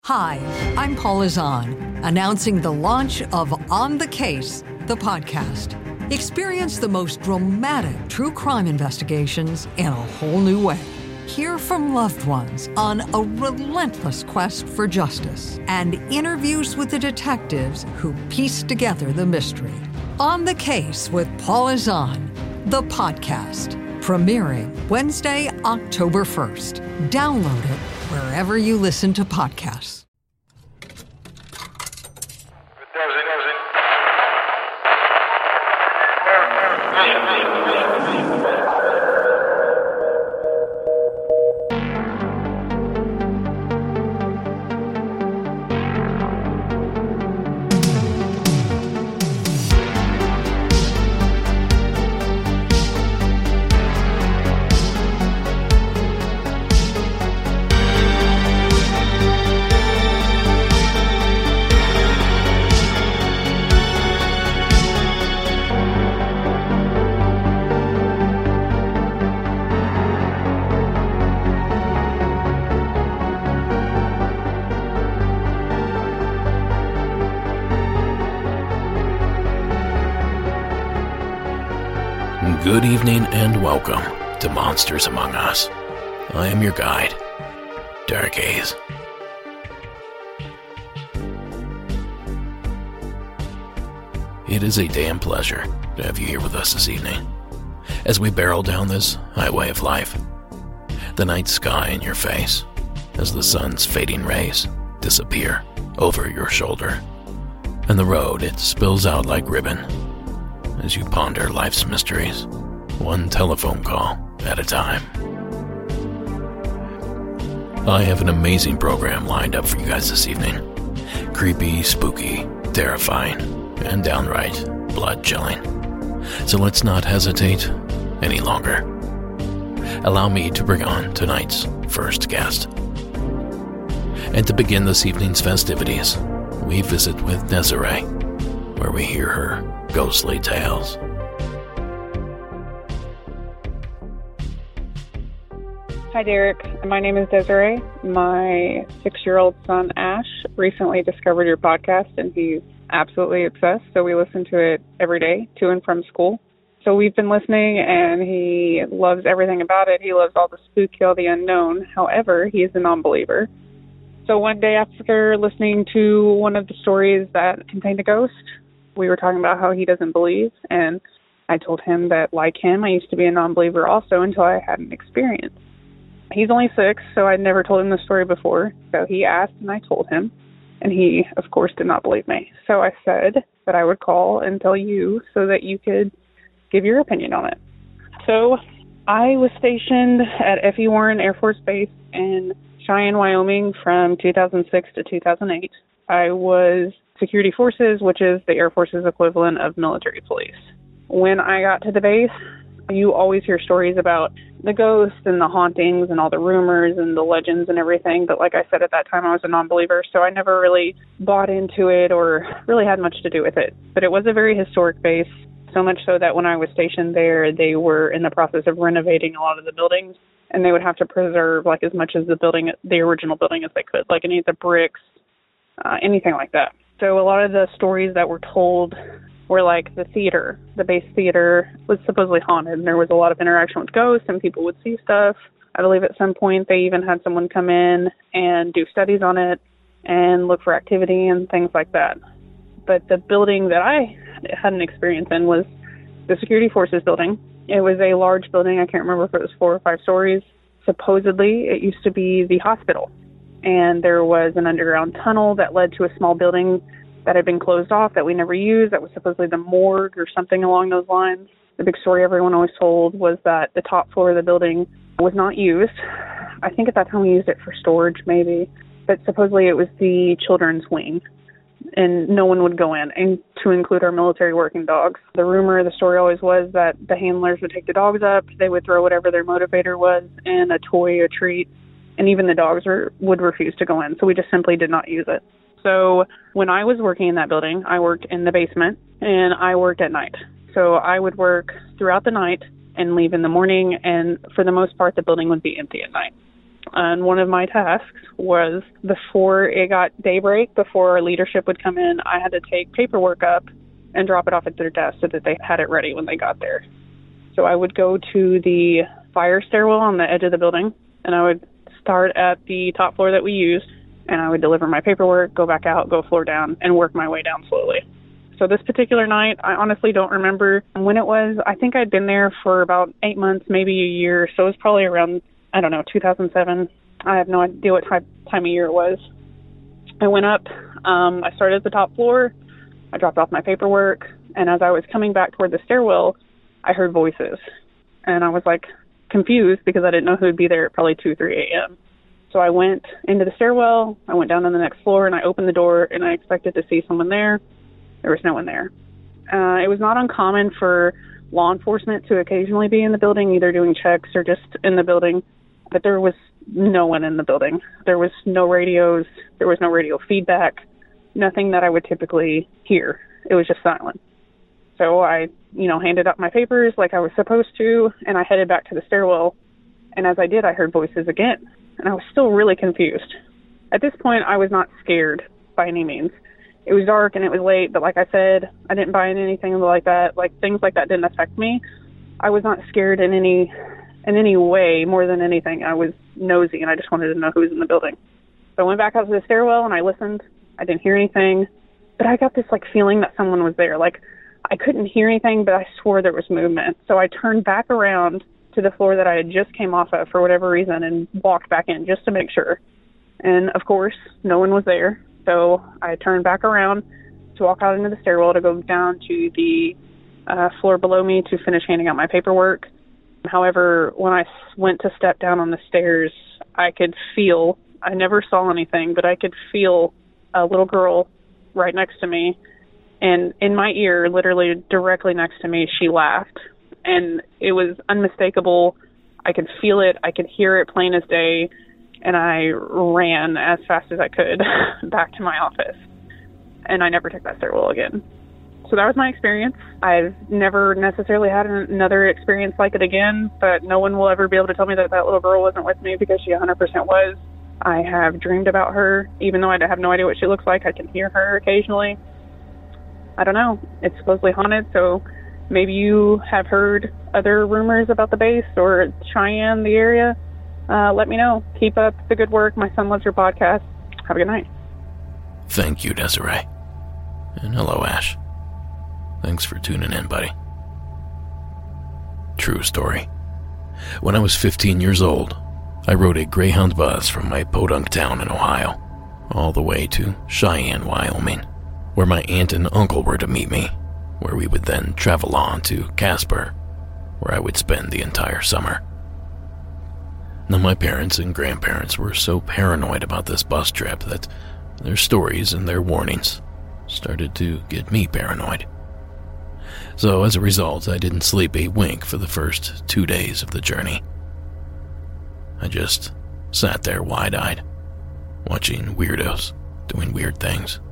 Hi, I'm Paula Zahn, announcing the launch of On the Case, the podcast. Experience the most dramatic true crime investigations in a whole new way. Hear from loved ones on a relentless quest for justice and interviews with the detectives who piece together the mystery. On the Case with Paula Zahn, the podcast, premiering Wednesday, October 1st. Download it wherever you listen to podcasts. Good evening and welcome to Monsters Among Us. I am your guide, Derek Hayes. It is a damn pleasure to have you here with us this evening as we barrel down this highway of life. The night sky in your face as the sun's fading rays disappear over your shoulder, and the road, it spills out like ribbon as you ponder life's mysteries, one telephone call at a time. I have an amazing program lined up for you guys this evening. Creepy, spooky, terrifying, and downright blood-chilling. So let's not hesitate any longer. Allow me to bring on tonight's first guest. And to begin this evening's festivities, we visit with Desiree, where we hear her ghostly tales. Hi, Derek. My name is Desiree. My 6-year-old son, Ash, recently discovered your podcast, and he's absolutely obsessed, so we listen to it every day, to and from school. So we've been listening, and he loves everything about it. He loves all the spooky, all the unknown. However, he is a non-believer. So one day after listening to one of the stories that contained a ghost, we were talking about how he doesn't believe, and I told him that, like him, I used to be a non-believer also until I had an experience. He's only 6, so I'd never told him the story before, so he asked and I told him, and he, of course, did not believe me. So I said that I would call and tell you so that you could give your opinion on it. So I was stationed at F.E. Warren Air Force Base in Cheyenne, Wyoming from 2006 to 2008. I was Security Forces, which is the Air Force's equivalent of military police. When I got to the base, you always hear stories about the ghosts and the hauntings and all the rumors and the legends and everything. But like I said, at that time, I was a non-believer, so I never really bought into it or really had much to do with it. But it was a very historic base, so much so that when I was stationed there, they were in the process of renovating a lot of the buildings, and they would have to preserve like as much as the original building as they could, like any of the bricks, anything like that. So a lot of the stories that were told were like the theater. The base theater was supposedly haunted, and there was a lot of interaction with ghosts, and people would see stuff. I believe at some point they even had someone come in and do studies on it and look for activity and things like that. But the building that I had an experience in was the Security Forces building. It was a large building. I can't remember if it was 4 or 5 stories. Supposedly, it used to be the hospital. And there was an underground tunnel that led to a small building that had been closed off that we never used. That was supposedly the morgue or something along those lines. The big story everyone always told was that the top floor of the building was not used. I think at that time we used it for storage maybe, but supposedly it was the children's wing, and no one would go in, and to include our military working dogs. The rumor, the story always was that the handlers would take the dogs up, they would throw whatever their motivator was in, a toy, a treat, and even the dogs would refuse to go in, so we just simply did not use it. So when I was working in that building, I worked in the basement, and I worked at night. So I would work throughout the night and leave in the morning, and for the most part, the building would be empty at night. And one of my tasks was before it got daybreak, before our leadership would come in, I had to take paperwork up and drop it off at their desk so that they had it ready when they got there. So I would go to the fire stairwell on the edge of the building, and I would start at the top floor that we used, and I would deliver my paperwork, go back out, go floor down, and work my way down slowly. So this particular night, I honestly don't remember when it was. I think I'd been there for about 8 months, maybe a year, so it was probably around, 2007. I have no idea what time of year it was. I went up, I started at the top floor, I dropped off my paperwork, and as I was coming back toward the stairwell, I heard voices. And I was confused because I didn't know who would be there at probably 2, 3 a.m. So I went into the stairwell, I went down to the next floor, and I opened the door, and I expected to see someone there. There was no one there. It was not uncommon for law enforcement to occasionally be in the building, either doing checks or just in the building, but there was no one in the building. There was no radios, there was no radio feedback, nothing that I would typically hear. It was just silent. So I, handed up my papers like I was supposed to, and I headed back to the stairwell, and as I did, I heard voices again, and I was still really confused. At this point, I was not scared by any means. It was dark and it was late, but like I said, I didn't buy into anything like that. Things like that didn't affect me. I was not scared in any way. More than anything, I was nosy and I just wanted to know who was in the building. So I went back out to the stairwell and I listened. I didn't hear anything, but I got this feeling that someone was there. I couldn't hear anything, but I swore there was movement. So I turned back around to the floor that I had just came off of for whatever reason and walked back in just to make sure. And of course, no one was there. So I turned back around to walk out into the stairwell to go down to the floor below me to finish handing out my paperwork. However, when I went to step down on the stairs, I could feel, I never saw anything, but I could feel a little girl right next to me. And in my ear, literally directly next to me, she laughed. And it was unmistakable. I could feel it. I could hear it plain as day. And I ran as fast as I could back to my office. And I never took that stairwell again. So that was my experience. I've never necessarily had another experience like it again, but no one will ever be able to tell me that that little girl wasn't with me because she 100% was. I have dreamed about her, even though I have no idea what she looks like. I can hear her occasionally. I don't know. It's supposedly haunted, so maybe you have heard other rumors about the base or Cheyenne, the area. Let me know. Keep up the good work. My son loves your podcast. Have a good night. Thank you, Desiree. And hello, Ash. Thanks for tuning in, buddy. True story. When I was 15 years old, I rode a Greyhound bus from my podunk town in Ohio all the way to Cheyenne, Wyoming, where my aunt and uncle were to meet me, where we would then travel on to Casper, where I would spend the entire summer. Now, my parents and grandparents were so paranoid about this bus trip that their stories and their warnings started to get me paranoid. So as a result, I didn't sleep a wink for the first 2 days of the journey. I just sat there wide-eyed, watching weirdos doing weird things.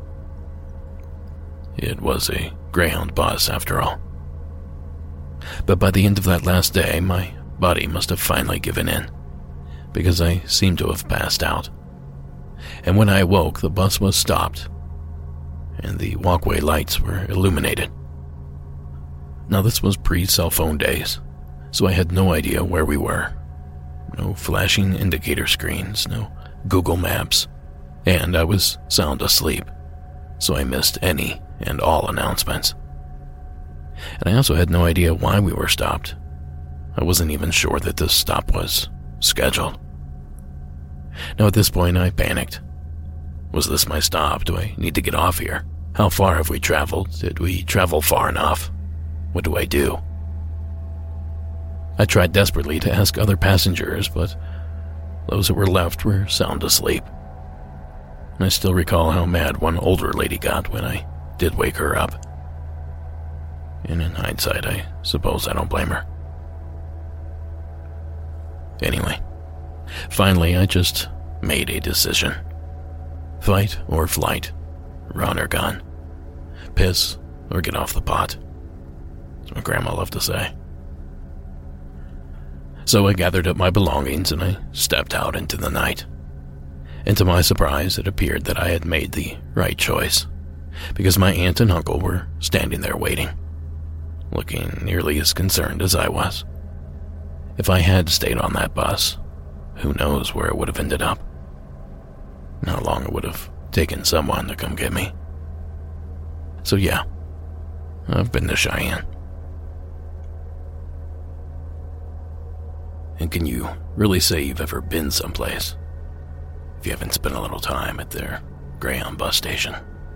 It was a Greyhound bus, after all. But by the end of that last day, my body must have finally given in, because I seemed to have passed out. And when I awoke, the bus was stopped, and the walkway lights were illuminated. Now, this was pre-cell phone days, so I had no idea where we were. No flashing indicator screens, no Google Maps, and I was sound asleep, so I missed any and all announcements. And I also had no idea why we were stopped. I wasn't even sure that this stop was scheduled. Now, at this point, I panicked. Was this my stop? Do I need to get off here? How far have we traveled? Did we travel far enough? What do I do? I tried desperately to ask other passengers, but those that were left were sound asleep. And I still recall how mad one older lady got when I did wake her up. And in hindsight, I suppose I don't blame her. Anyway, finally I just made a decision. Fight or flight, run or gun, piss or get off the pot. As my grandma loved to say. So I gathered up my belongings and I stepped out into the night. And to my surprise, it appeared that I had made the right choice, because my aunt and uncle were standing there waiting, looking nearly as concerned as I was. If I had stayed on that bus, who knows where it would have ended up, and how long it would have taken someone to come get me. So yeah, I've been to Cheyenne. And can you really say you've ever been someplace if you haven't spent a little time at their Greyhound bus station?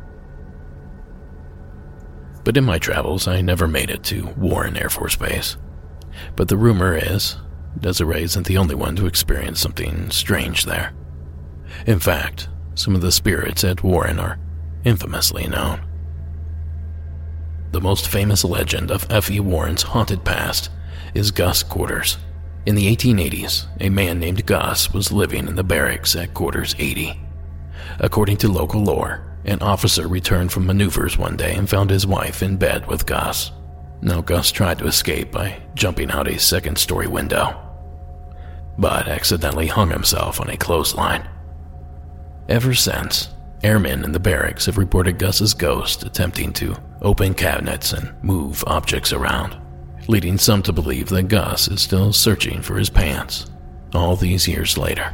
But in my travels, I never made it to Warren Air Force Base. But the rumor is, Desiree isn't the only one to experience something strange there. In fact, some of the spirits at Warren are infamously known. The most famous legend of F.E. Warren's haunted past is Gus Quarters. In the 1880s, a man named Gus was living in the barracks at Quarters 80. According to local lore, an officer returned from maneuvers one day and found his wife in bed with Gus. Now, Gus tried to escape by jumping out a second-story window, but accidentally hung himself on a clothesline. Ever since, airmen in the barracks have reported Gus's ghost attempting to open cabinets and move objects around, leading some to believe that Gus is still searching for his pants all these years later.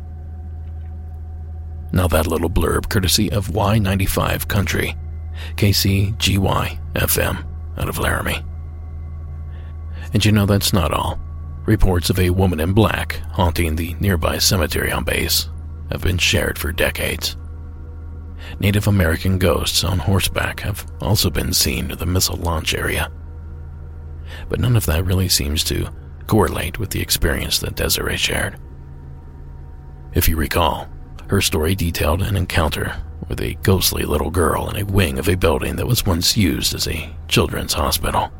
Now that little blurb courtesy of Y95 Country, KCGY FM out of Laramie. And you know that's not all. Reports of a woman in black haunting the nearby cemetery on base have been shared for decades. Native American ghosts on horseback have also been seen in the missile launch area. But none of that really seems to correlate with the experience that Desiree shared. If you recall, her story detailed an encounter with a ghostly little girl in a wing of a building that was once used as a children's hospital.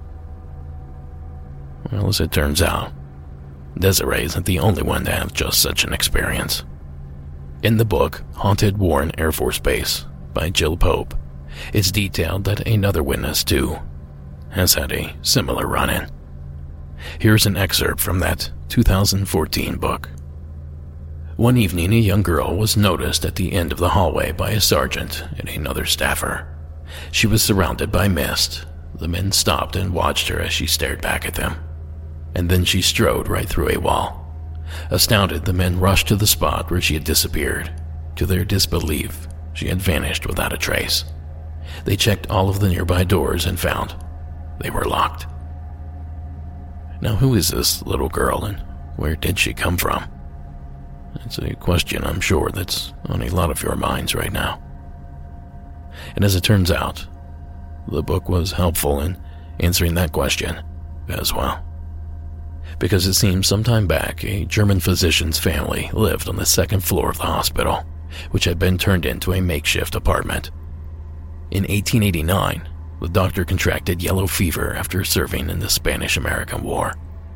Well, as it turns out, Desiree isn't the only one to have just such an experience. In the book Haunted Warren Air Force Base by Jill Pope, it's detailed that another witness, too, has had a similar run-in. Here's an excerpt from that 2014 book. One evening, a young girl was noticed at the end of the hallway by a sergeant and another staffer. She was surrounded by mist. The men stopped and watched her as she stared back at them. And then she strode right through a wall. Astounded, the men rushed to the spot where she had disappeared. To their disbelief, she had vanished without a trace. They checked all of the nearby doors and found they were locked. Now, who is this little girl and where did she come from? It's a question I'm sure that's on a lot of your minds right now. And as it turns out, the book was helpful in answering that question as well. Because it seems sometime back, a German physician's family lived on the second floor of the hospital, which had been turned into a makeshift apartment. In 1889, the doctor contracted yellow fever after serving in the Spanish-American War.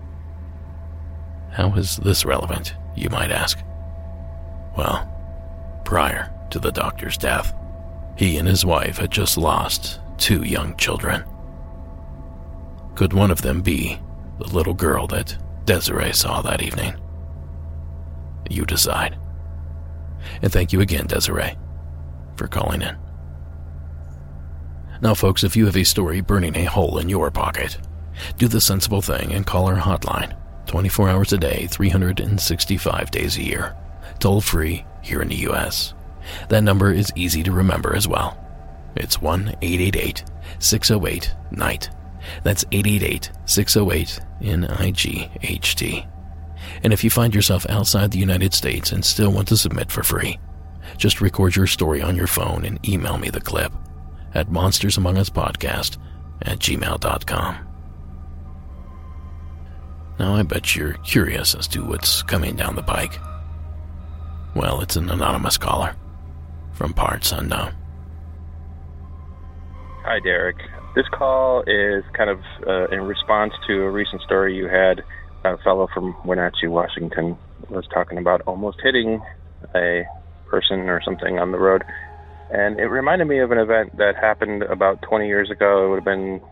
How is this relevant, you might ask? Well, prior to the doctor's death, he and his wife had just lost 2 young children. Could one of them be the little girl that Desiree saw that evening? You decide. And thank you again, Desiree, for calling in. Now, folks, if you have a story burning a hole in your pocket, do the sensible thing and call our hotline, 24 hours a day, 365 days a year, toll-free here in the U.S. That number is easy to remember as well. It's 1-888-608-NIGHT. That's 888-608-NIGHT. And if you find yourself outside the United States and still want to submit for free, just record your story on your phone and email me the clip at monstersamonguspodcast@gmail.com. Now, I bet you're curious as to what's coming down the pike. Well, it's an anonymous caller from parts unknown. Hi, Derek. This call is kind of in response to a recent story you had. A fellow from Wenatchee, Washington, was talking about almost hitting a person or something on the road. And it reminded me of an event that happened about 20 years ago. It would have been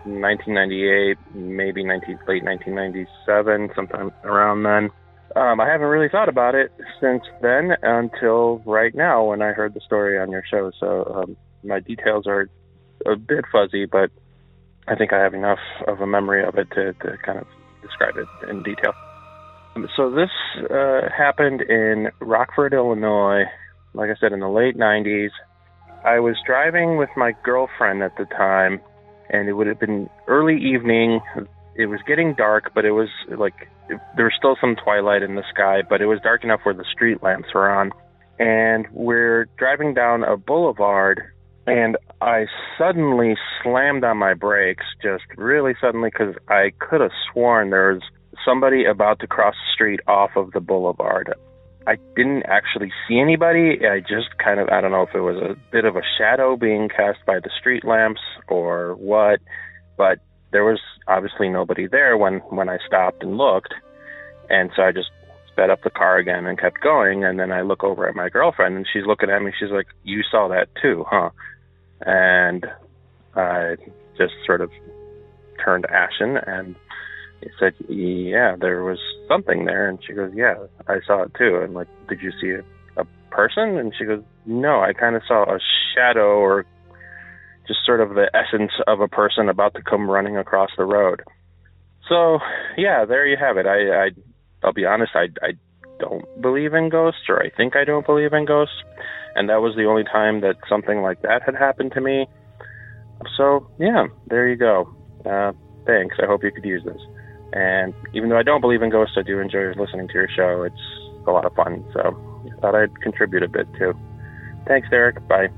1998, maybe late 1997, sometime around then. I haven't really thought about it since then until right now when I heard the story on your show. So my details are a bit fuzzy, but I think I have enough of a memory of it to kind of describe it in detail. So this happened in Rockford, Illinois, like I said, in the late 90s. I was driving with my girlfriend at the time, and it would have been early evening. It was getting dark, but it was like there was still some twilight in the sky, but it was dark enough where the street lamps were on. And we're driving down a boulevard, and I suddenly slammed on my brakes, just really suddenly, because I could have sworn there was somebody about to cross the street off of the boulevard. I didn't actually see anybody. I just kind of, I don't know if it was a bit of a shadow being cast by the street lamps or what, but there was obviously nobody there when I stopped and looked. And so I just sped up the car again and kept going. And then I look over at my girlfriend, and she's looking at me. She's like, "You saw that too, huh?" And I just sort of turned ashen and said, "Yeah, there was something there." And she goes, "Yeah, I saw it too." And like, "Did you see a person?" And she goes, "No, I kind of saw a shadow, or just sort of the essence of a person about to come running across the road." So yeah, there you have it. I'll be honest, I don't believe in ghosts, or I think I don't believe in ghosts. And that was the only time that something like that had happened to me. So yeah, there you go. Thanks. I hope you could use this. And even though I don't believe in ghosts, I do enjoy listening to your show. It's a lot of fun. So I thought I'd contribute a bit too. Thanks, Derek. Bye.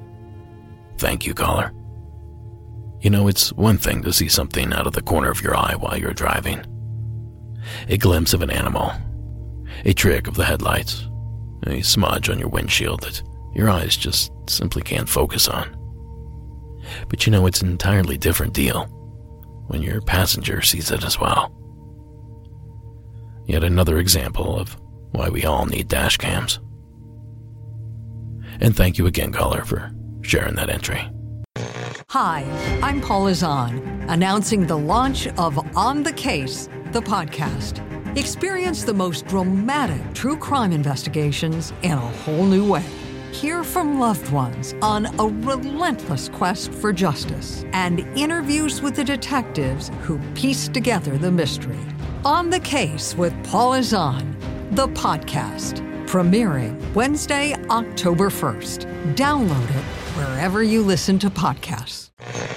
Thank you, caller. You know, it's one thing to see something out of the corner of your eye while you're driving. A glimpse of an animal, a trick of the headlights, a smudge on your windshield that your eyes just simply can't focus on. But you know, it's an entirely different deal when your passenger sees it as well. Yet another example of why we all need dash cams. And thank you again, caller, for sharing that entry. Hi, I'm Paula Zahn, announcing the launch of On the Case, the podcast. Experience the most dramatic true crime investigations in a whole new way. Hear from loved ones on a relentless quest for justice, and interviews with the detectives who piece together the mystery. On the Case with Paula Zahn, the podcast, premiering Wednesday, October 1st. Download it wherever you listen to podcasts.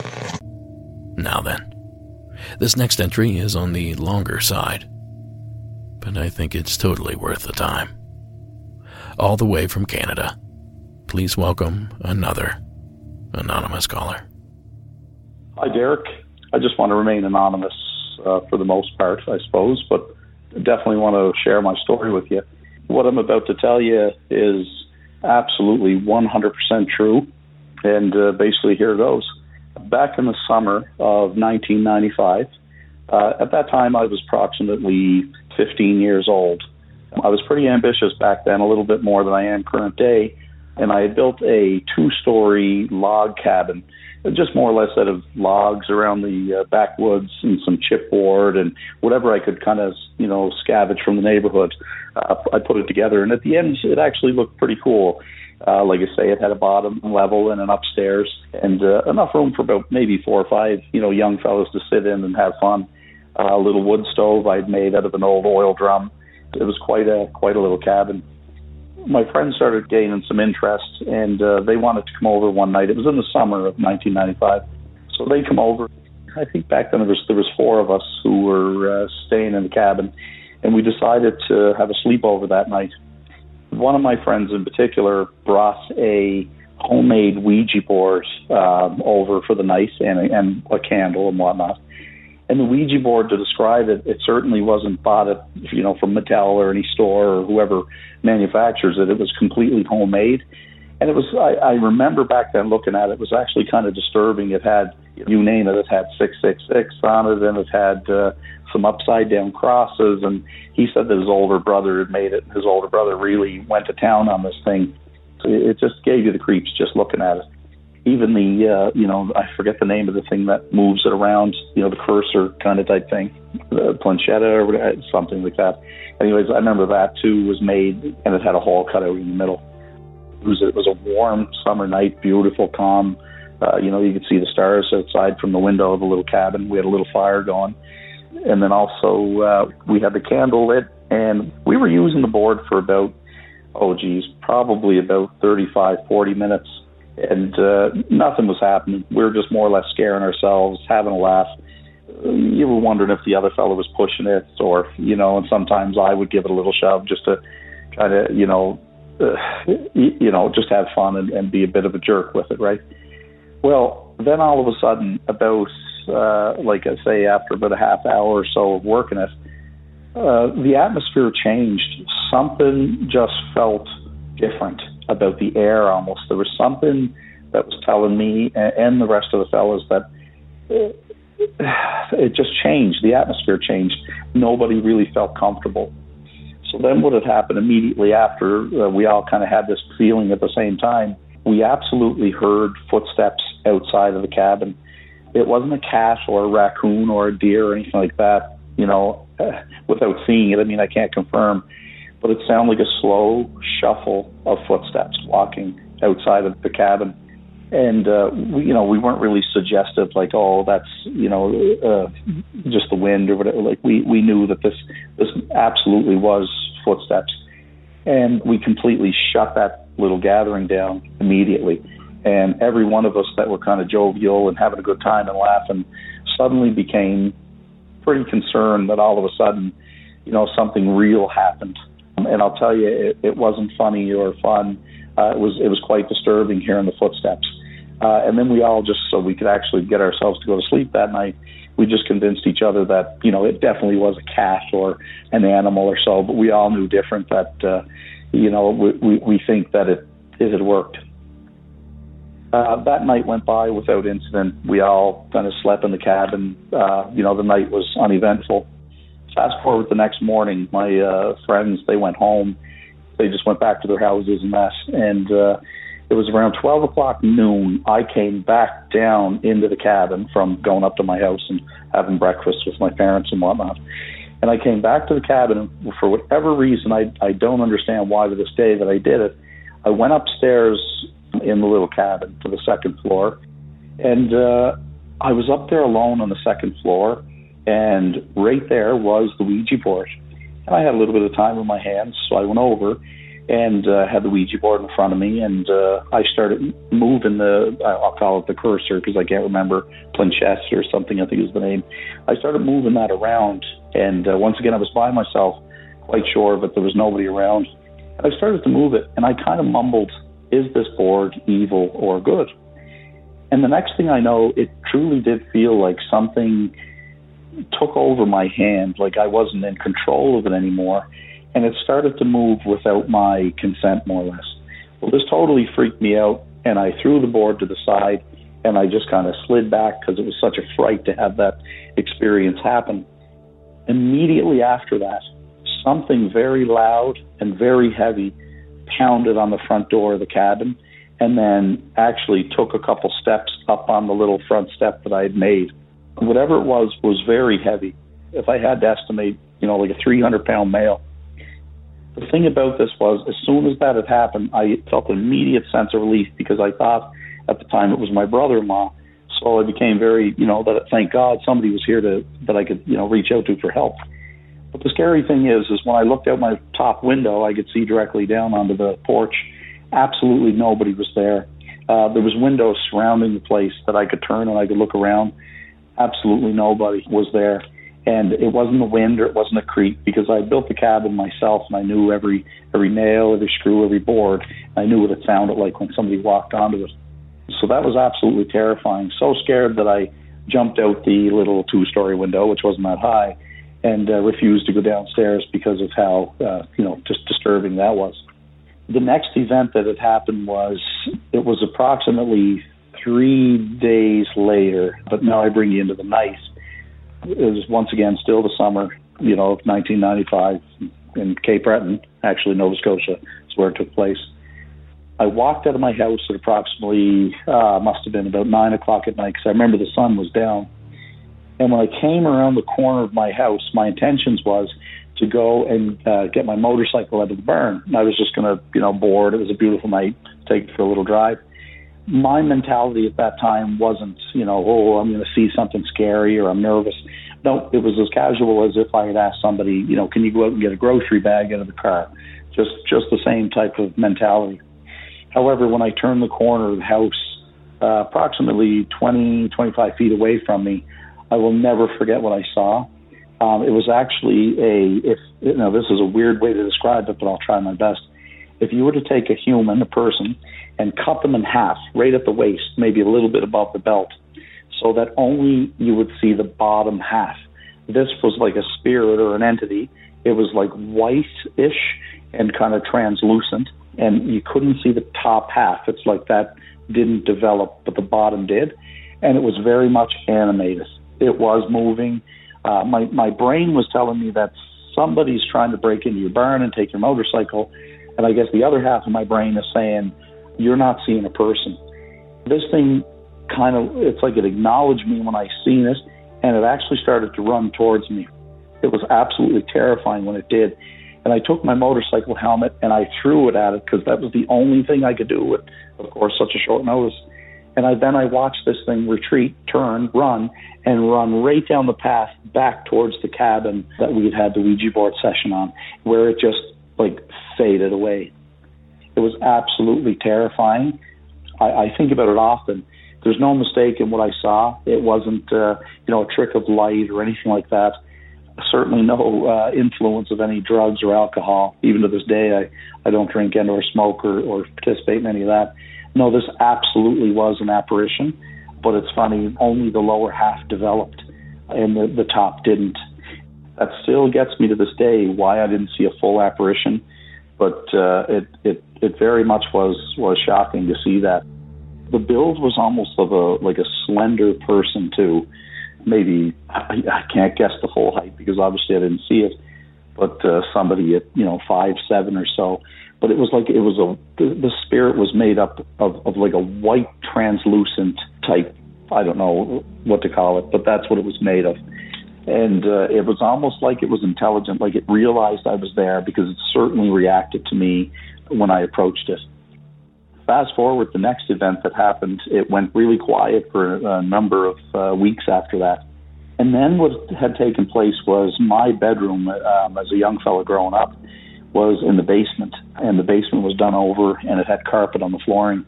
Now then, this next entry is on the longer side, but I think it's totally worth the time. All the way from Canada, please welcome another anonymous caller. Hi, Derek. I just want to remain anonymous for the most part, I suppose, but definitely want to share my story with you. What I'm about to tell you is absolutely 100% true, and basically here goes. Back in the summer of 1995, at that time I was approximately 15 years old. I was pretty ambitious back then, a little bit more than I am current day, and I had built a 2-story log cabin, just more or less out of logs around the backwoods and some chipboard and whatever I could kind of, scavenge from the neighborhood. I put it together, and at the end, it actually looked pretty cool. Like I say, it had a bottom level and an upstairs, and enough room for about maybe 4 or 5, young fellows to sit in and have fun. A little wood stove I'd made out of an old oil drum. It was quite a little cabin. My friends started gaining some interest, and they wanted to come over one night. It was in the summer of 1995, so they come over. I think back then there was 4 of us who were staying in the cabin, and we decided to have a sleepover that night. One of my friends in particular brought a homemade Ouija board over for the night and a candle and whatnot. And the Ouija board, to describe it, it certainly wasn't bought at, from Mattel or any store or whoever manufactures it. It was completely homemade. And it was, I remember back then looking at it, it was actually kind of disturbing. It had, you name it, it had 666 on it, and it had some upside down crosses. And he said that his older brother had made it. His older brother really went to town on this thing. So it just gave you the creeps just looking at it. even the, I forget the name of the thing that moves it around, the cursor kind of type thing, the planchetta or whatever, something like that. Anyways, I remember that too was made, and it had a hole cut out in the middle. It was a warm summer night, beautiful, calm. You could see the stars outside from the window of the little cabin. We had a little fire going. And then also we had the candle lit, and we were using the board for about, probably about 35, 40 minutes. And nothing was happening. We were just more or less scaring ourselves, having a laugh. You were wondering if the other fellow was pushing it, or, and sometimes I would give it a little shove just to kind of, just have fun and be a bit of a jerk with it, right? Well, then all of a sudden, about, like I say, after about a half hour or so of working it, the atmosphere changed. Something just felt different about the air almost. There was something that was telling me and the rest of the fellas that it just changed. The atmosphere changed. Nobody really felt comfortable. So then what had happened immediately after we all kind of had this feeling at the same time, we absolutely heard footsteps outside of the cabin. It wasn't a cat or a raccoon or a deer or anything like that, without seeing it. I mean, I can't confirm, but it sounded like a slow shuffle of footsteps walking outside of the cabin. And, we weren't really suggestive, like, oh, that's, just the wind or whatever. Like, we knew that this absolutely was footsteps. And we completely shut that little gathering down immediately. And every one of us that were kind of jovial and having a good time and laughing suddenly became pretty concerned that all of a sudden, something real happened. And I'll tell you, it wasn't funny or fun. It was quite disturbing hearing the footsteps. And then we all just, so we could actually get ourselves to go to sleep that night, we just convinced each other that, it definitely was a cat or an animal or so, but we all knew different that, we think that it had worked. That night went by without incident. We all kind of slept in the cabin. The night was uneventful. Fast forward the next morning, my friends, they went home. They just went back to their houses and that. And it was around 12 o'clock noon. I came back down into the cabin from going up to my house and having breakfast with my parents and whatnot. And I came back to the cabin, and for whatever reason, I don't understand why to this day that I did it. I went upstairs in the little cabin to the second floor, and I was up there alone on the second floor, and right there was the Ouija board. And I had a little bit of time on my hands, so I went over and had the Ouija board in front of me, and I started moving I'll call it the cursor because I can't remember, planchette or something, I think is the name. I started moving that around, and once again I was by myself, quite sure, but there was nobody around. And I started to move it, and I kind of mumbled, is this board evil or good? And the next thing I know, it truly did feel like something took over my hand, like I wasn't in control of it anymore, and it started to move without my consent, more or less. Well, this totally freaked me out, and I threw the board to the side, and I just kind of slid back because it was such a fright to have that experience happen. Immediately after that, something very loud and very heavy pounded on the front door of the cabin, and then actually took a couple steps up on the little front step that I had made. Whatever it was very heavy. If I had to estimate, like a 300-pound male. The thing about this was, as soon as that had happened, I felt an immediate sense of relief because I thought at the time it was my brother-in-law. So I became very, that thank God somebody was here that I could, reach out to for help. But the scary thing is when I looked out my top window, I could see directly down onto the porch. Absolutely nobody was there. There was windows surrounding the place that I could turn and I could look around. Absolutely nobody was there. And it wasn't the wind or it wasn't a creak because I built the cabin myself and I knew every nail, every screw, every board. I knew what it sounded like when somebody walked onto it. So that was absolutely terrifying. So scared that I jumped out the little 2-story window, which wasn't that high, and refused to go downstairs because of how, just disturbing that was. The next event that had happened was approximately 3 days later, but now I bring you into the night. It was once again still the summer, of 1995 in Cape Breton, actually Nova Scotia is where it took place. I walked out of my house at approximately, must have been about 9 o'clock at night, because I remember the sun was down. And when I came around the corner of my house, my intentions was to go and get my motorcycle out of the barn. And I was just going to, board. It was a beautiful night, take it for a little drive. My mentality at that time wasn't, I'm going to see something scary or I'm nervous. No, it was as casual as if I had asked somebody, can you go out and get a grocery bag out of the car? Just the same type of mentality. However, when I turned the corner of the house, approximately 20, 25 feet away from me, I will never forget what I saw. It was actually this is a weird way to describe it, but I'll try my best. If you were to take a person, and cut them in half, right at the waist, maybe a little bit above the belt, so that only you would see the bottom half. This was like a spirit or an entity. It was like white-ish and kind of translucent, and you couldn't see the top half. It's like that didn't develop, but the bottom did, and it was very much animated. It was moving. My brain was telling me that somebody's trying to break into your barn and take your motorcycle, and I guess the other half of my brain is saying, you're not seeing a person. This thing it's like it acknowledged me when I seen it, and it actually started to run towards me. It was absolutely terrifying when it did. And I took my motorcycle helmet and I threw it at it because that was the only thing I could do with, of course, such a short notice. And I watched this thing retreat, turn, run right down the path back towards the cabin that we had the Ouija board session on, where it just faded away. It was absolutely terrifying. I think about it often. There's no mistake in what I saw. It wasn't, a trick of light or anything like that. Certainly no influence of any drugs or alcohol. Even to this day, I don't drink and or smoke or participate in any of that. No, this absolutely was an apparition. But it's funny, only the lower half developed and the top didn't. That still gets me to this day why I didn't see a full apparition. But it very much was shocking to see that. The build was almost of a slender person too. Maybe I can't guess the full height because obviously I didn't see it, but somebody at 5'7" or so. But it was the spirit was made up of like a white translucent type. I don't know what to call it, but that's what it was made of. And it was almost like it was intelligent, like it realized I was there because it certainly reacted to me when I approached it. Fast forward, the next event that happened, it went really quiet for a number of weeks after that. And then what had taken place was my bedroom, as a young fellow growing up, was in the basement. And the basement was done over and it had carpet on the flooring.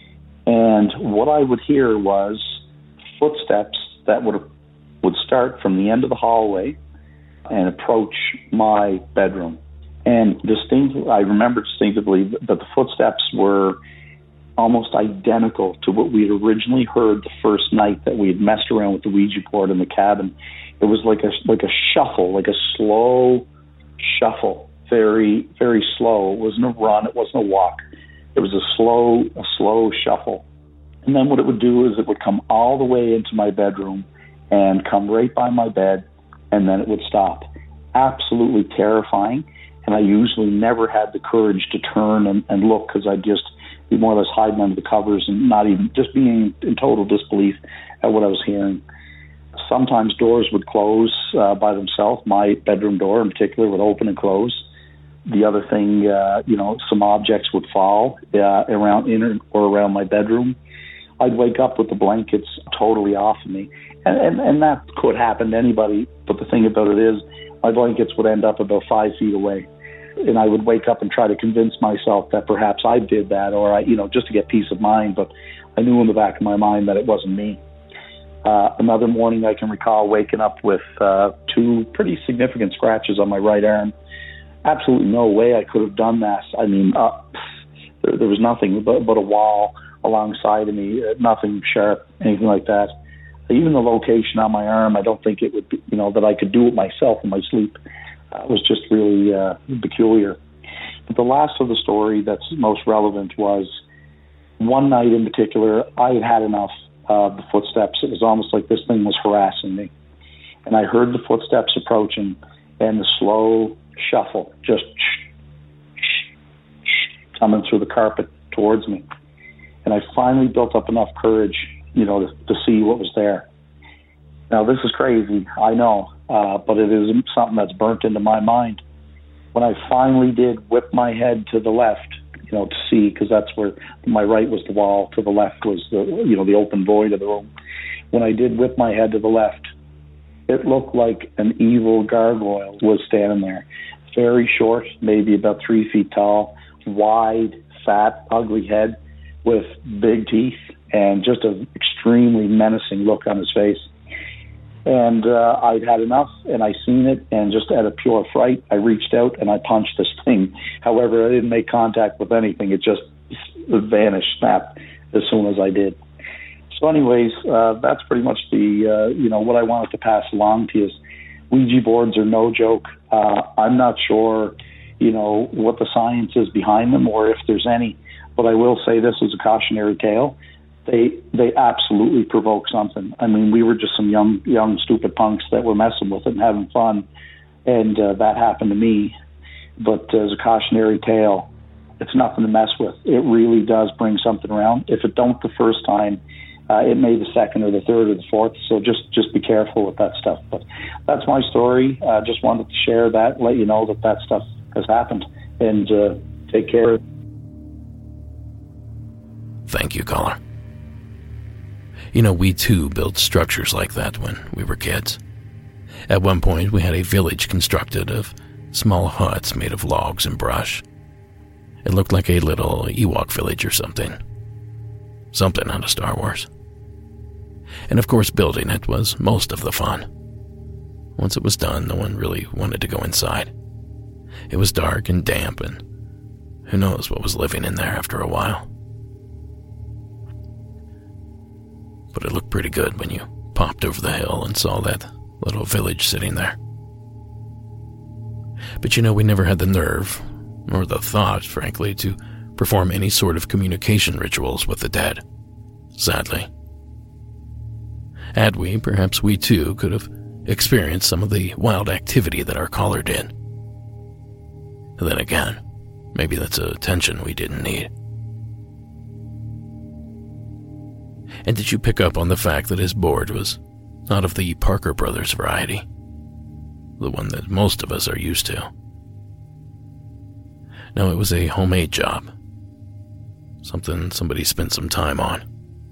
And what I would hear was footsteps that would start from the end of the hallway and approach my bedroom. And I remember distinctively that the footsteps were almost identical to what we had originally heard the first night that we had messed around with the Ouija board in the cabin. It was like a shuffle, like a slow shuffle, very, very slow. It wasn't a run, it wasn't a walk. It was a slow shuffle. And then what it would do is it would come all the way into my bedroom and come right by my bed, and then it would stop. Absolutely terrifying. And I usually never had the courage to turn and look because I'd just be more or less hiding under the covers and not even, just being in total disbelief at what I was hearing. Sometimes doors would close by themselves. My bedroom door in particular would open and close. The other thing, some objects would fall around my bedroom. I'd wake up with the blankets totally off of me. And that could happen to anybody, but the thing about it is my blankets would end up about 5 feet away. And I would wake up and try to convince myself that perhaps I did that or just to get peace of mind, but I knew in the back of my mind that it wasn't me. Another morning I can recall waking up with 2 pretty significant scratches on my right arm. Absolutely no way I could have done that. I mean, there was nothing but a wall alongside of me, nothing sharp, anything like that. Even the location on my arm, I don't think it would be, that I could do it myself in my sleep. It was just really peculiar. But the last of the story that's most relevant was one night in particular, I had enough of the footsteps. It was almost like this thing was harassing me. And I heard the footsteps approaching and the slow shuffle, just coming through the carpet towards me. And I finally built up enough courage, to see what was there. Now, this is crazy, I know, but it is something that's burnt into my mind. When I finally did whip my head to the left, to see, because that's where my right was the wall, to the left was the open void of the room. When I did whip my head to the left, it looked like an evil gargoyle was standing there. Very short, maybe about 3 feet tall, wide, fat, ugly head with big teeth and just an extremely menacing look on his face. And I'd had enough, and I seen it, and just out of pure fright, I reached out and I punched this thing. However, I didn't make contact with anything. It just vanished, snapped as soon as I did. So anyways, that's pretty much the, what I wanted to pass along to you is Ouija boards are no joke. I'm not sure, what the science is behind them or if there's any, but I will say this as a cautionary tale. They absolutely provoke something. I mean, we were just some young stupid punks that were messing with it and having fun, and that happened to me. But as a cautionary tale, it's nothing to mess with. It really does bring something around. If it don't the first time, it may the second or the third or the fourth. So just be careful with that stuff. But that's my story. Just wanted to share that, let you know that stuff has happened, and take care. Thank you, caller. We too built structures like that when we were kids. At one point, we had a village constructed of small huts made of logs and brush. It looked like a little Ewok village or something. Something out of Star Wars. And of course, building it was most of the fun. Once it was done, no one really wanted to go inside. It was dark and damp, and who knows what was living in there after a while. But it looked pretty good when you popped over the hill and saw that little village sitting there. But we never had the nerve, or the thought, frankly, to perform any sort of communication rituals with the dead, sadly. Had we, perhaps we too could have experienced some of the wild activity that our caller did. And then again, maybe that's a tension we didn't need. And did you pick up on the fact that his board was not of the Parker Brothers variety? The one that most of us are used to. No, it was a homemade job. Something somebody spent some time on.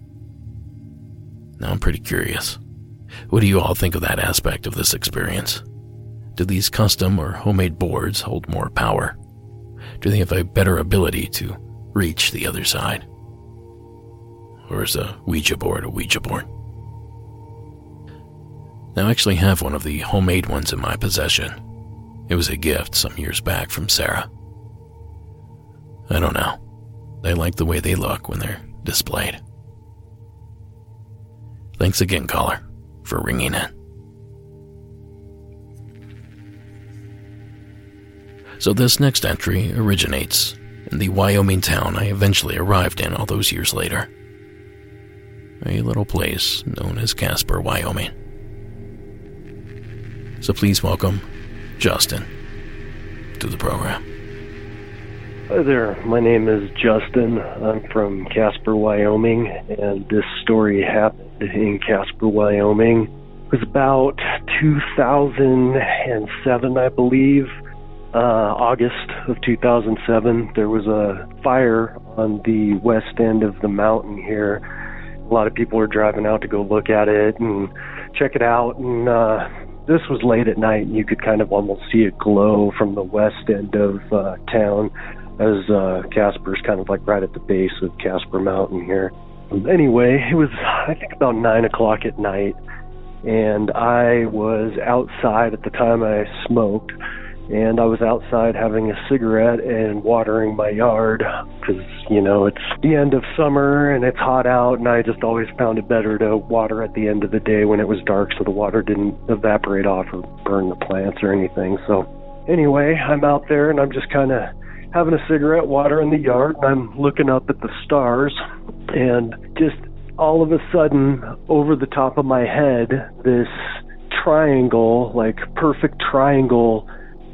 Now I'm pretty curious. What do you all think of that aspect of this experience? Do these custom or homemade boards hold more power? Do they have a better ability to reach the other side? Or is a Ouija board a Ouija board? Now, I actually have one of the homemade ones in my possession. It was a gift some years back from Sarah. I don't know. I like the way they look when they're displayed. Thanks again, caller, for ringing in. So this next entry originates in the Wyoming town I eventually arrived in all those years later. A little place known as Casper, Wyoming. So please welcome Justin to the program. Hi there, my name is Justin. I'm from Casper, Wyoming, and this story happened in Casper, Wyoming. It was about 2007, I believe. August of 2007, there was a fire on the west end of the mountain here. A lot of people were driving out to go look at it and check it out, and this was late at night, and you could kind of almost see it glow from the west end of town, as Casper's kind of like right at the base of Casper Mountain here. Anyway, it was, I think, about 9 o'clock at night, and I was outside at the time. I smoked, and I was outside having a cigarette and watering my yard because, it's the end of summer and it's hot out, and I just always found it better to water at the end of the day when it was dark so the water didn't evaporate off or burn the plants or anything. So anyway, I'm out there and I'm just kind of having a cigarette, watering the yard, and I'm looking up at the stars, and just all of a sudden, over the top of my head, this triangle, like perfect triangle,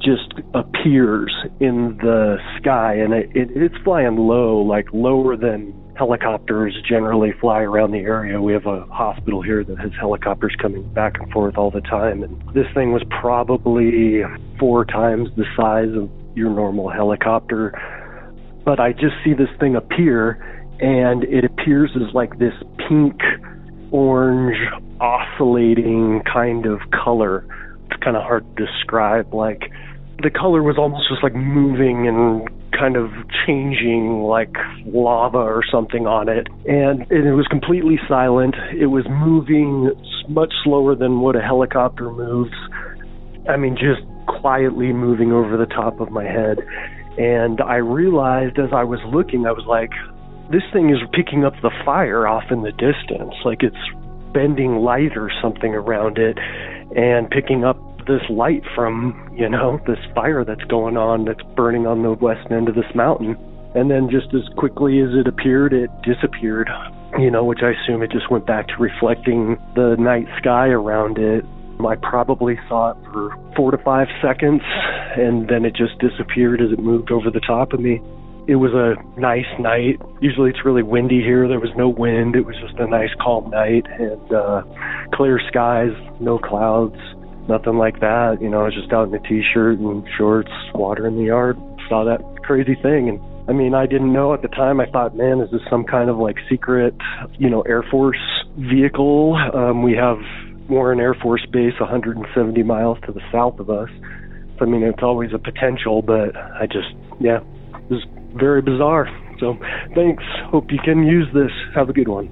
just appears in the sky, and it's flying low, like lower than helicopters generally fly around the area. We have a hospital here that has helicopters coming back and forth all the time, and this thing was probably 4 times the size of your normal helicopter. But I just see this thing appear, and it appears as like this pink, orange, oscillating kind of color. It's kind of hard to describe. Like, the color was almost just like moving and kind of changing like lava or something on it. And it was completely silent. It was moving much slower than what a helicopter moves. I mean, just quietly moving over the top of my head. And I realized as I was looking, I was like, this thing is picking up the fire off in the distance. Like, it's bending light or something around it and picking up this light from, this fire that's going on, that's burning on the west end of this mountain. And then just as quickly as it appeared, it disappeared, which I assume it just went back to reflecting the night sky around it. I probably saw it for 4 to 5 seconds, and then it just disappeared as it moved over the top of me. It was a nice night. Usually it's really windy here. There was no wind. It was just a nice, calm night, and clear skies, no clouds, nothing like that. I was just out in a T-shirt and shorts, water in the yard, saw that crazy thing. And I mean, I didn't know at the time. I thought, man, is this some kind of like secret, Air Force vehicle? We have Warren Air Force Base 170 miles to the south of us. So, I mean, it's always a potential, but it was very bizarre. So thanks. Hope you can use this. Have a good one.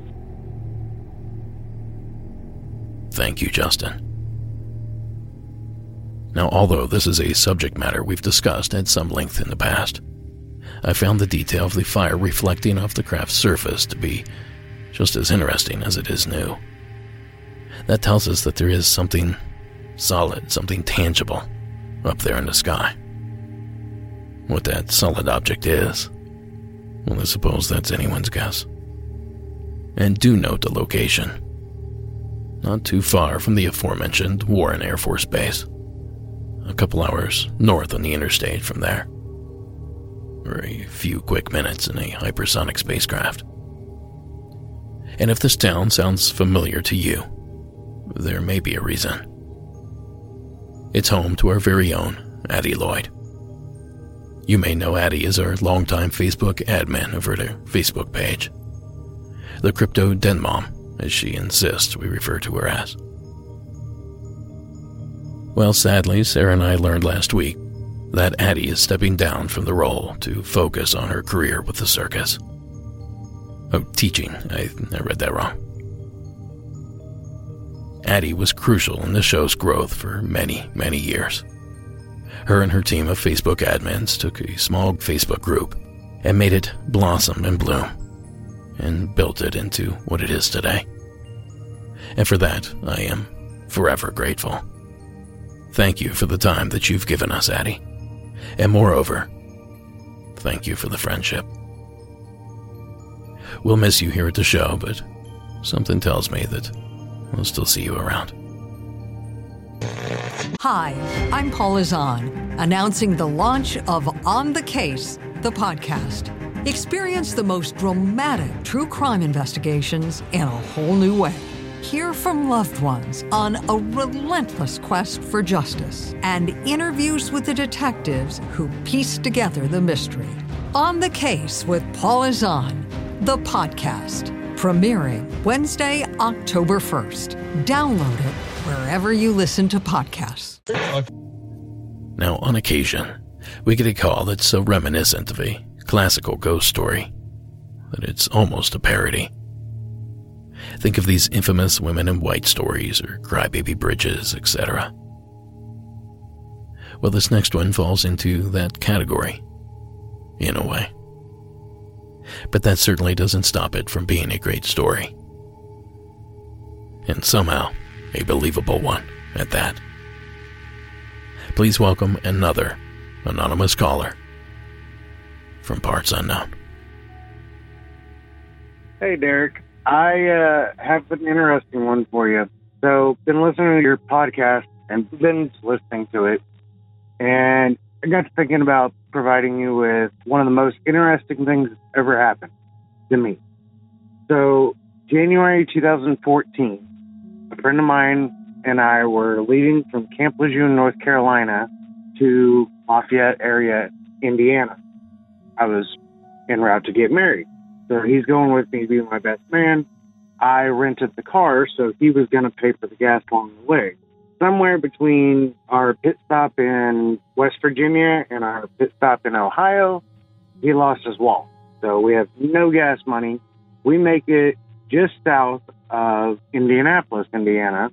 Thank you, Justin. Now, although this is a subject matter we've discussed at some length in the past, I found the detail of the fire reflecting off the craft's surface to be just as interesting as it is new. That tells us that there is something solid, something tangible up there in the sky. What that solid object is, well, I suppose that's anyone's guess. And do note the location. Not too far from the aforementioned Warren Air Force Base. A couple hours north on the interstate from there. Or a few quick minutes in a hypersonic spacecraft. And if this town sounds familiar to you, there may be a reason. It's home to our very own Addie Lloyd. You may know Addie as our longtime Facebook admin over her Facebook page. The Crypto Den Mom, as she insists we refer to her as. Well, sadly, Sarah and I learned last week that Addie is stepping down from the role to focus on her career with the circus. Oh, teaching. I read that wrong. Addie was crucial in the show's growth for many, many years. Her and her team of Facebook admins took a small Facebook group and made it blossom and bloom, and built it into what it is today. And for that, I am forever grateful. Thank you for the time that you've given us, Addie. And moreover, thank you for the friendship. We'll miss you here at the show, but something tells me that we'll still see you around. Hi, I'm Paula Zahn, announcing the launch of On the Case, the podcast. Experience the most dramatic true crime investigations in a whole new way. Hear from loved ones on a relentless quest for justice and interviews with the detectives who piece together the mystery. On the Case with Paula Zahn, the podcast, premiering Wednesday, October 1st. Download it wherever you listen to podcasts. Now, on occasion, we get a call that's so reminiscent of a classical ghost story that it's almost a parody. Think of these infamous women in white stories or crybaby bridges, etc. Well, this next one falls into that category, in a way. But that certainly doesn't stop it from being a great story. And somehow, a believable one at that. Please welcome another anonymous caller from Parts Unknown. Hey, Derek. I have an interesting one for you. So, been listening to your podcast and been listening to it. And I got to thinking about providing you with one of the most interesting things that's ever happened to me. So, January 2014, a friend of mine and I were leaving from Camp Lejeune, North Carolina to Lafayette area, Indiana. I was en route to get married. So he's going with me to be my best man. I rented the car, so he was going to pay for the gas along the way. Somewhere between our pit stop in West Virginia and our pit stop in Ohio, he lost his wallet. So we have no gas money. We make it just south of Indianapolis, Indiana,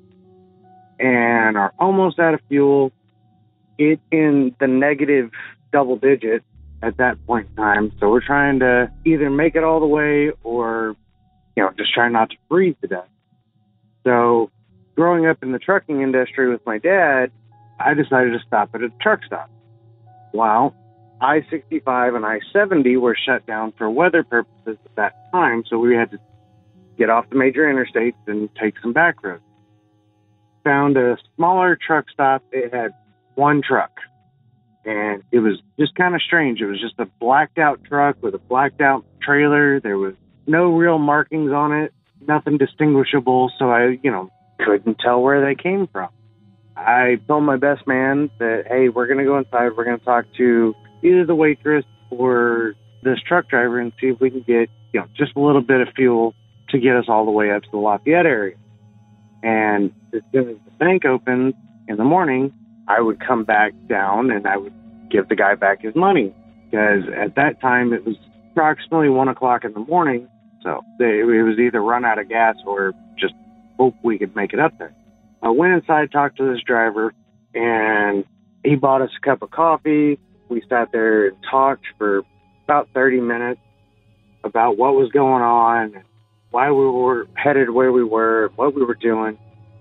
and are almost out of fuel. It's in the negative double digits at that point in time. So we're trying to either make it all the way or, just try not to freeze to death. So growing up in the trucking industry with my dad, I decided to stop at a truck stop. Well, I-65 and I-70 were shut down for weather purposes at that time, so we had to get off the major interstates and take some back roads. Found a smaller truck stop. It had one truck, and it was just kind of strange. It was just a blacked-out truck with a blacked-out trailer. There was no real markings on it, nothing distinguishable, so I, couldn't tell where they came from. I told my best man that, hey, we're going to go inside. We're going to talk to either the waitress or this truck driver and see if we can get, just a little bit of fuel to get us all the way up to the Lafayette area. And as soon as the bank opened in the morning, I would come back down and I would give the guy back his money. Because at that time, it was approximately 1 o'clock in the morning. So it was either run out of gas or just hope we could make it up there. I went inside, talked to this driver, and he bought us a cup of coffee. We sat there and talked for about 30 minutes about what was going on, and why we were headed where we were, what we were doing.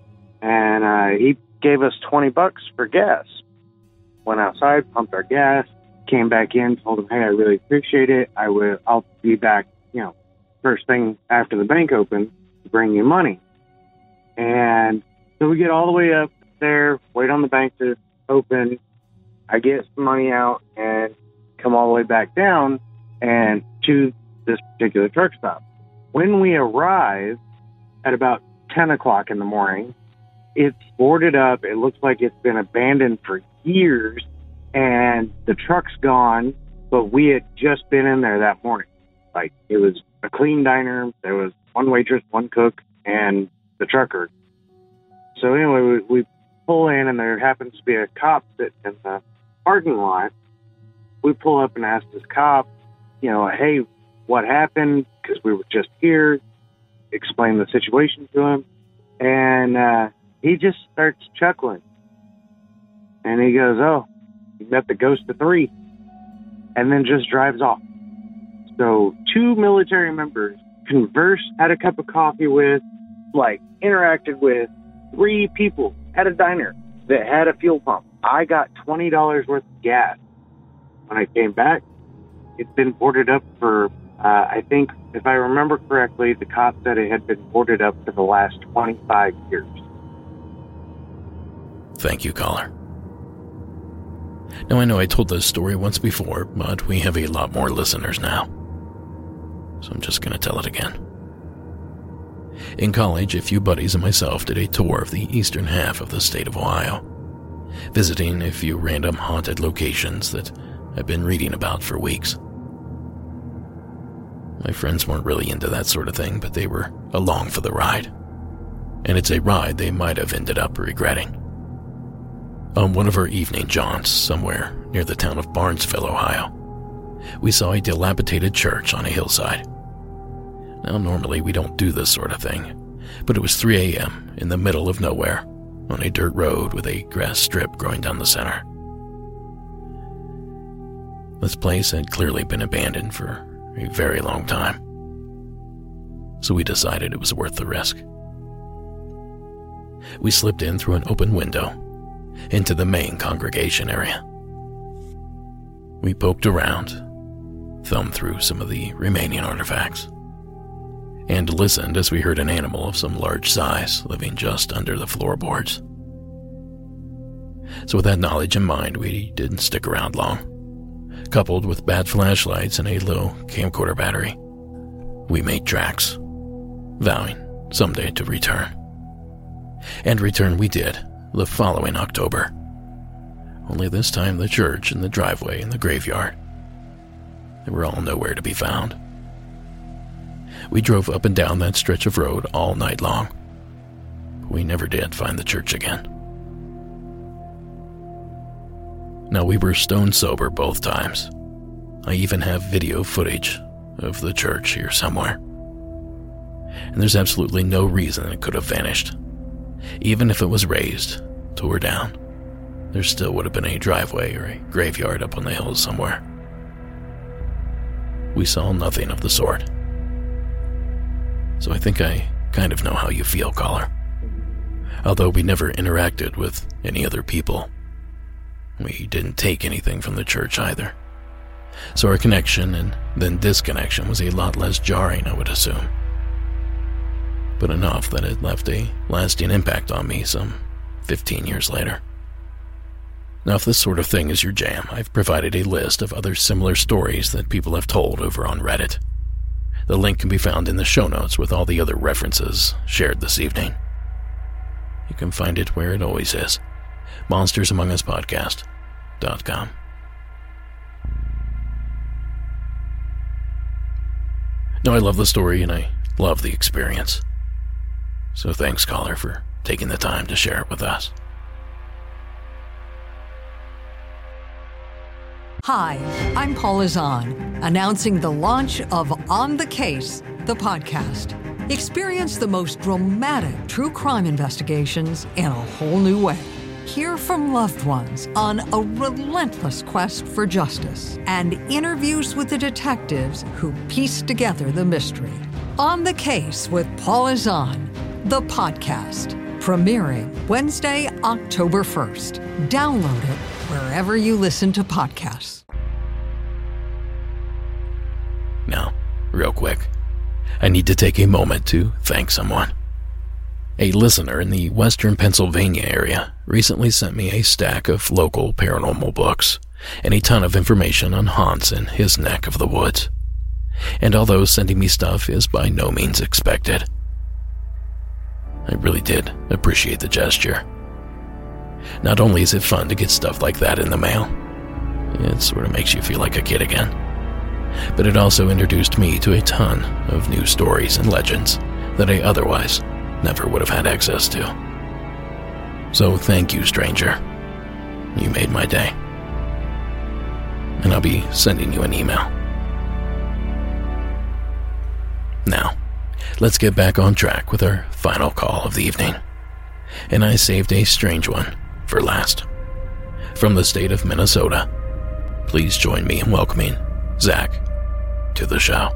And he gave us $20 for gas. Went outside, pumped our gas, came back in, told him, hey, I really appreciate it. I'll be back, first thing after the bank opened to bring you money. And so we get all the way up there, wait on the bank to open. I get some money out and come all the way back down and to this particular truck stop. When we arrive at about 10 o'clock in the morning, it's boarded up. It looks like it's been abandoned for years, and the truck's gone, but we had just been in there that morning. Like, it was a clean diner. There was one waitress, one cook, and the trucker. So anyway, we pull in, and there happens to be a cop sitting in the parking lot. We pull up and ask this cop, hey, what happened? Because we were just here. Explain the situation to him. And he just starts chuckling. And he goes, oh, you met the ghost of 3. And then just drives off. So 2 military members conversed, had a cup of coffee with, interacted with 3 people at a diner that had a fuel pump. I got $20 worth of gas. When I came back, it's been boarded up for, I think, if I remember correctly, the cop said it had been boarded up for the last 25 years. Thank you, caller. Now, I know I told this story once before, but we have a lot more listeners now. So I'm just going to tell it again. In college, a few buddies and myself did a tour of the eastern half of the state of Ohio, visiting a few random haunted locations that I've been reading about for weeks. My friends weren't really into that sort of thing, but they were along for the ride. And it's a ride they might have ended up regretting. On one of our evening jaunts somewhere near the town of Barnesville, Ohio, we saw a dilapidated church on a hillside. Now, normally we don't do this sort of thing, but it was 3 a.m. in the middle of nowhere on a dirt road with a grass strip growing down the center. This place had clearly been abandoned for a very long time, so we decided it was worth the risk. We slipped in through an open window into the main congregation area. We poked around, thumbed through some of the remaining artifacts, and listened as we heard an animal of some large size living just under the floorboards. So with that knowledge in mind, we didn't stick around long. Coupled with bad flashlights and a low camcorder battery, we made tracks, vowing someday to return. And return we did the following October. Only this time the church and the driveway and the graveyard, they were all nowhere to be found. We drove up and down that stretch of road all night long, but we never did find the church again. Now, we were stone sober both times. I even have video footage of the church here somewhere. And there's absolutely no reason it could have vanished. Even if it was razed, tore down, there still would have been a driveway or a graveyard up on the hills somewhere. We saw nothing of the sort. So I think I kind of know how you feel, caller. Although we never interacted with any other people. We didn't take anything from the church either. So our connection and then disconnection was a lot less jarring, I would assume. But enough that it left a lasting impact on me some 15 years later. Now, if this sort of thing is your jam, I've provided a list of other similar stories that people have told over on Reddit. The link can be found in the show notes with all the other references shared this evening. You can find it where it always is, monstersamonguspodcast.com. Now, I love the story and I love the experience. So thanks, caller, for taking the time to share it with us. Hi, I'm Paula Zahn, announcing the launch of On the Case, the podcast. Experience the most dramatic true crime investigations in a whole new way. Hear from loved ones on a relentless quest for justice and interviews with the detectives who piece together the mystery. On the Case with Paula Zahn, the podcast, premiering Wednesday, October 1st. Download it wherever you listen to podcasts. Now, real quick, I need to take a moment to thank someone. A listener in the Western Pennsylvania area recently sent me a stack of local paranormal books and a ton of information on haunts in his neck of the woods. And although sending me stuff is by no means expected, I really did appreciate the gesture. Not only is it fun to get stuff like that in the mail, it sort of makes you feel like a kid again, but it also introduced me to a ton of new stories and legends that I otherwise never would have had access to. So thank you, stranger. You made my day. And I'll be sending you an email. Now, let's get back on track with our final call of the evening. And I saved a strange one for last. From the state of Minnesota, please join me in welcoming Zach to the show.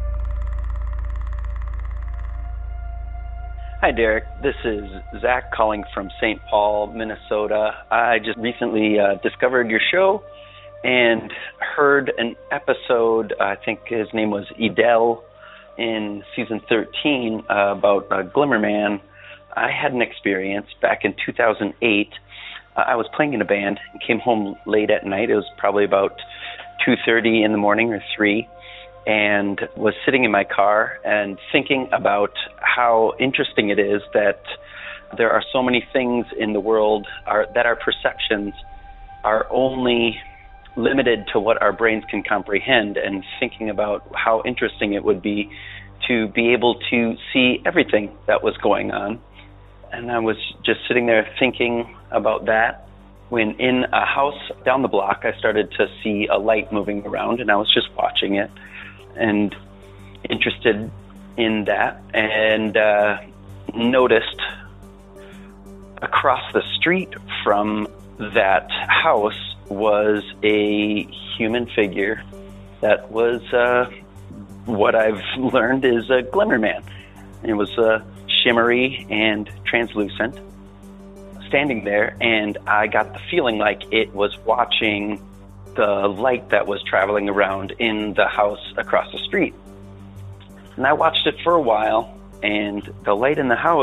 Hi, Derek. This is Zach calling from St. Paul, Minnesota. I just recently discovered your show and heard an episode, I think his name was Edel, in season 13 about Glimmerman. I had an experience back in 2008. I was playing in a band and came home late at night. It was probably about 2:30 in the morning or 3, and was sitting in my car and thinking about how interesting it is that there are so many things in the world that our perceptions are only limited to what our brains can comprehend, and thinking about how interesting it would be to be able to see everything that was going on. And I was just sitting there thinking about that when in a house down the block, I started to see a light moving around, and I was just watching it and interested in that, and noticed across the street from that house was a human figure that was what I've learned is a Glimmerman. It was shimmery and translucent, standing there, and I got the feeling like it was watching the light that was traveling around in the house across the street. And I watched it for a while, and the light in the house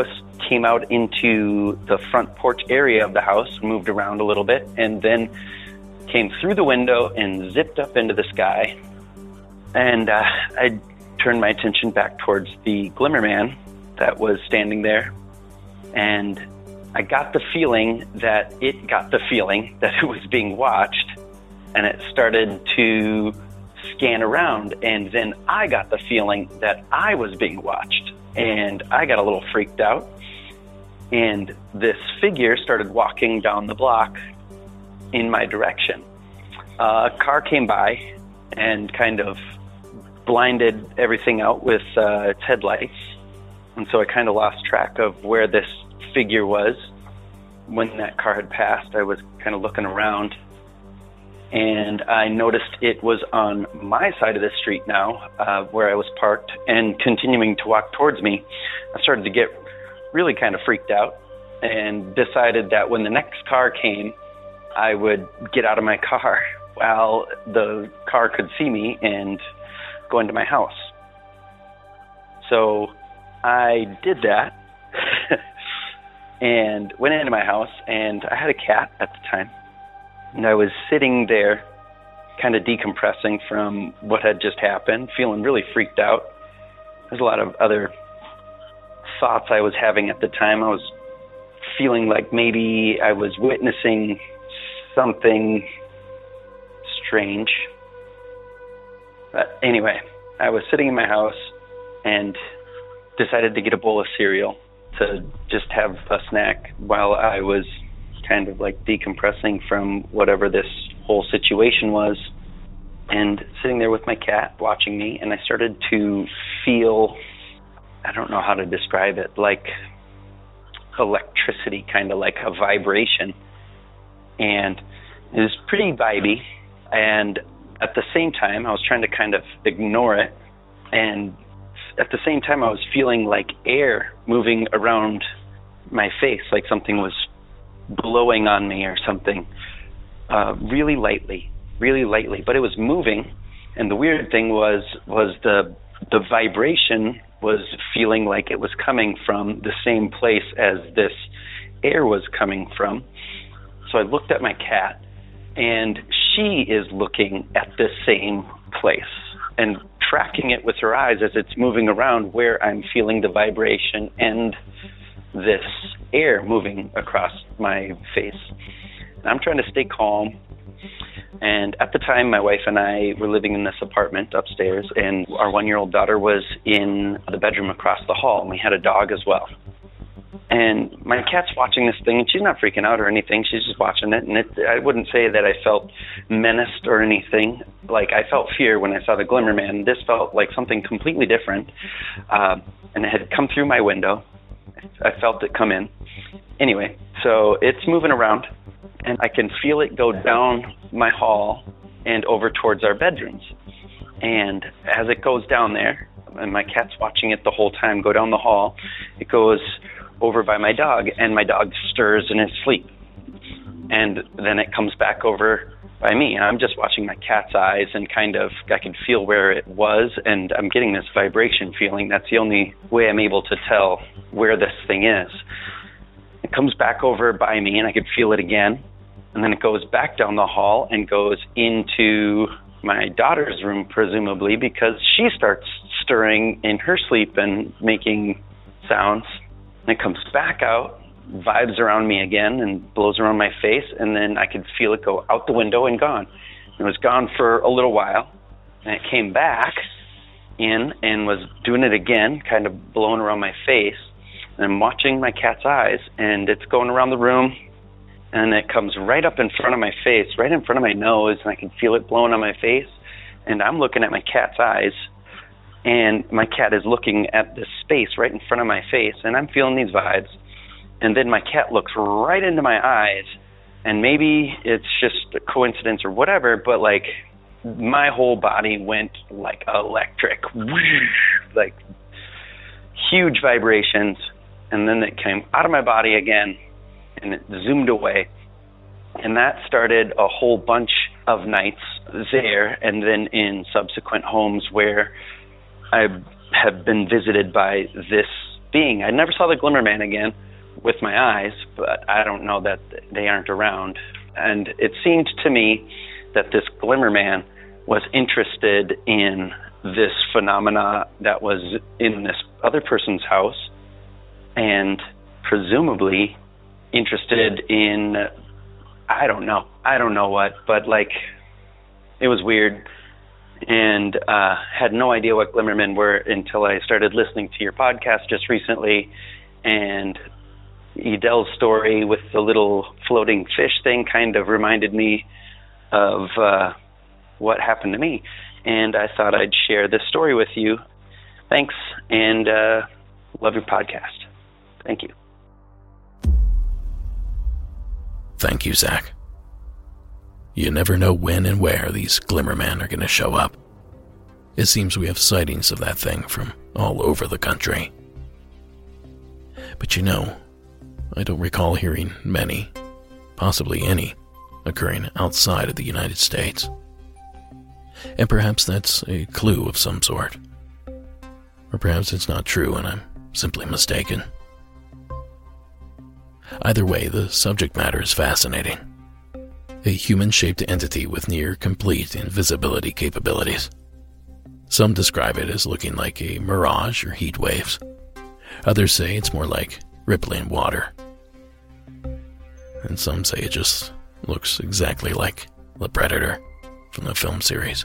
came out into the front porch area of the house, moved around a little bit, and then came through the window and zipped up into the sky. And I turned my attention back towards the Glimmer Man that was standing there, and I got the feeling that it was being watched, and it started to scan around, and then I got the feeling that I was being watched, and I got a little freaked out, and this figure started walking down the block in my direction. A car came by and kind of blinded everything out with its headlights, and so I kind of lost track of where this figure was. When that car had passed, I was kind of looking around, and I noticed it was on my side of the street now, where I was parked, and continuing to walk towards me. I started to get really kind of freaked out and decided that when the next car came, I would get out of my car while the car could see me and go into my house. So I did that and went into my house, and I had a cat at the time. And I was sitting there kind of decompressing from what had just happened, feeling really freaked out. There's a lot of other thoughts I was having at the time. I was feeling like maybe I was witnessing something strange. But anyway, I was sitting in my house and decided to get a bowl of cereal to just have a snack while I was kind of like decompressing from whatever this whole situation was, and sitting there with my cat watching me, and I started to feel, I don't know how to describe it, like electricity, kind of like a vibration, and it was pretty vibey, and at the same time I was trying to kind of ignore it, and at the same time I was feeling like air moving around my face, like something was blowing on me or something, really lightly, but it was moving. And the weird thing was the vibration was feeling like it was coming from the same place as this air was coming from. So I looked at my cat, and she is looking at the same place and tracking it with her eyes as it's moving around where I'm feeling the vibration and this air moving across my face. And I'm trying to stay calm. And at the time, my wife and I were living in this apartment upstairs, and our 1-year-old daughter was in the bedroom across the hall, and we had a dog as well. And my cat's watching this thing, and she's not freaking out or anything. She's just watching it, and I wouldn't say that I felt menaced or anything. Like, I felt fear when I saw the Glimmer Man. This felt like something completely different, and it had come through my window. I felt it come in. Anyway, so it's moving around, and I can feel it go down my hall and over towards our bedrooms. And as it goes down there, and my cat's watching it the whole time go down the hall, it goes over by my dog, and my dog stirs in his sleep. And then it comes back over by me. I'm just watching my cat's eyes, and kind of I can feel where it was, and I'm getting this vibration feeling. That's the only way I'm able to tell where this thing is. It comes back over by me, and I can feel it again. And then it goes back down the hall and goes into my daughter's room, presumably, because she starts stirring in her sleep and making sounds. And it comes back out, vibes around me again, and blows around my face, and then I could feel it go out the window and gone. It was gone for a little while, and it came back in and was doing it again, kind of blowing around my face. And I'm watching my cat's eyes, and it's going around the room, and it comes right up in front of my face, right in front of my nose, and I can feel it blowing on my face. And I'm looking at my cat's eyes, and my cat is looking at this space right in front of my face, and I'm feeling these vibes. And then my cat looks right into my eyes, and maybe it's just a coincidence or whatever, but like my whole body went like electric, like huge vibrations. And then it came out of my body again, and it zoomed away. And that started a whole bunch of nights there, and then in subsequent homes where I have been visited by this being. I never saw the Glimmerman again with my eyes, but I don't know that they aren't around. And it seemed to me that this Glimmerman was interested in this phenomena that was in this other person's house, and presumably interested in, I don't know what, but like, it was weird, and had no idea what Glimmermen were until I started listening to your podcast just recently, and Edel's story with the little floating fish thing kind of reminded me of what happened to me, and I thought I'd share this story with you. Thanks, and love your podcast. Thank you. Thank you, Zach. You never know when and where these Glimmermen are going to show up. It seems we have sightings of that thing from all over the country. But I don't recall hearing many, possibly any, occurring outside of the United States. And perhaps that's a clue of some sort. Or perhaps it's not true and I'm simply mistaken. Either way, the subject matter is fascinating. A human-shaped entity with near-complete invisibility capabilities. Some describe it as looking like a mirage or heat waves. Others say it's more like rippling water. And some say it just looks exactly like the Predator from the film series.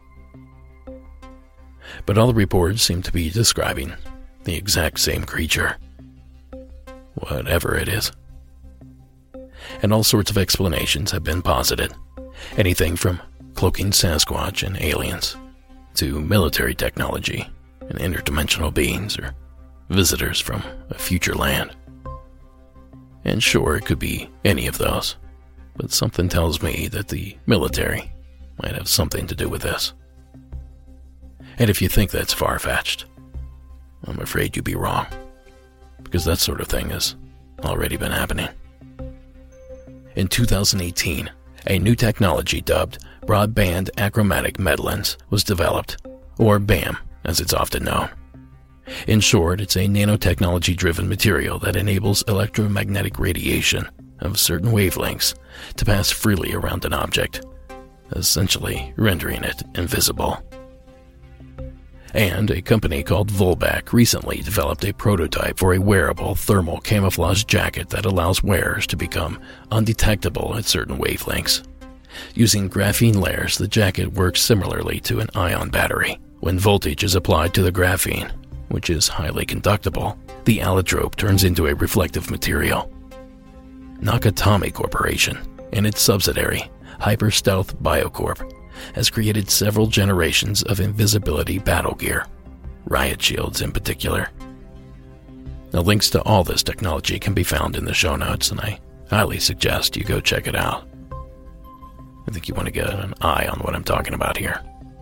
But all the reports seem to be describing the exact same creature, whatever it is. And all sorts of explanations have been posited, anything from cloaking Sasquatch and aliens, to military technology and interdimensional beings or visitors from a future land. And sure, it could be any of those, but something tells me that the military might have something to do with this. And if you think that's far-fetched, I'm afraid you'd be wrong, because that sort of thing has already been happening. In 2018, a new technology dubbed Broadband Achromatic Metalens was developed, or BAM as it's often known. In short, it's a nanotechnology-driven material that enables electromagnetic radiation of certain wavelengths to pass freely around an object, essentially rendering it invisible. And a company called Volbak recently developed a prototype for a wearable thermal camouflage jacket that allows wearers to become undetectable at certain wavelengths. Using graphene layers, the jacket works similarly to an ion battery. When voltage is applied to the graphene, which is highly conductible, the allotrope turns into a reflective material. Nakatomi Corporation and its subsidiary, Hyperstealth Biocorp, has created several generations of invisibility battle gear, riot shields in particular. Now, links to all this technology can be found in the show notes, and I highly suggest you go check it out. I think you want to get an eye on what I'm talking about here.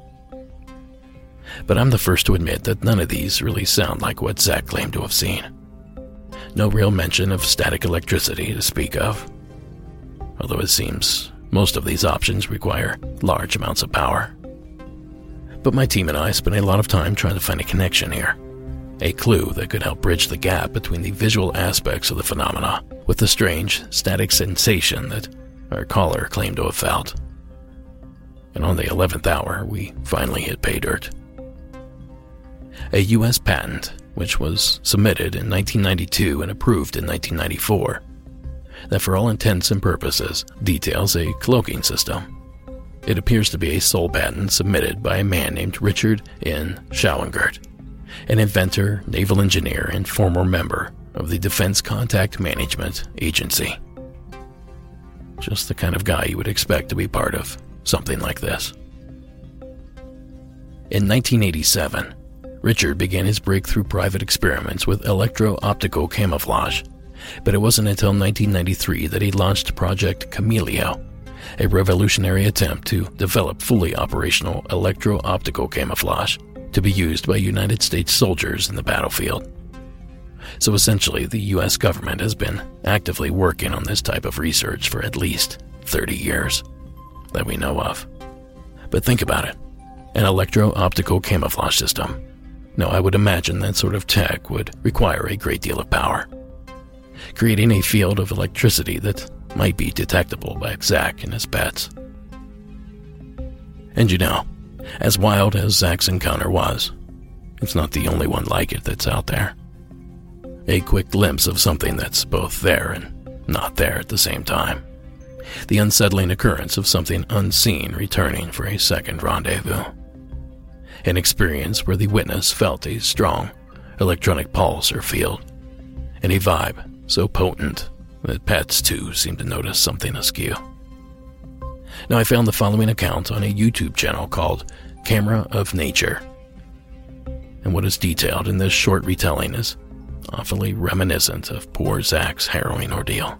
But I'm the first to admit that none of these really sound like what Zach claimed to have seen. No real mention of static electricity to speak of, although it seems most of these options require large amounts of power. But my team and I spent a lot of time trying to find a connection here, a clue that could help bridge the gap between the visual aspects of the phenomena with the strange static sensation that our caller claimed to have felt. And on the 11th hour, we finally hit pay dirt. A U.S. patent, which was submitted in 1992 and approved in 1994, that for all intents and purposes details a cloaking system. It appears to be a sole patent submitted by a man named Richard N. Schauengert, an inventor, naval engineer, and former member of the Defense Contact Management Agency. Just the kind of guy you would expect to be part of something like this. In 1987, Richard began his breakthrough private experiments with electro-optical camouflage, but it wasn't until 1993 that he launched Project Chameleon, a revolutionary attempt to develop fully operational electro-optical camouflage to be used by United States soldiers in the battlefield. So essentially, the U.S. government has been actively working on this type of research for at least 30 years that we know of. But think about it, an electro-optical camouflage system. Now, I would imagine that sort of tech would require a great deal of power, creating a field of electricity that might be detectable by Zach and his pets. And you know, as wild as Zach's encounter was, it's not the only one like it that's out there. A quick glimpse of something that's both there and not there at the same time. The unsettling occurrence of something unseen returning for a second rendezvous. An experience where the witness felt a strong electronic pulse or field, and a vibe so potent that pets too seemed to notice something askew. Now, I found the following account on a YouTube channel called Camera of Nature, and what is detailed in this short retelling is awfully reminiscent of poor Zach's harrowing ordeal.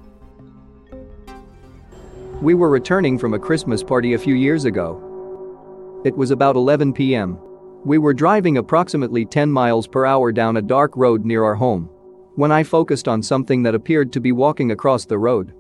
We were returning from a Christmas party a few years ago. It was about 11 p.m. We were driving approximately 10 miles per hour down a dark road near our home when I focused on something that appeared to be walking across the road.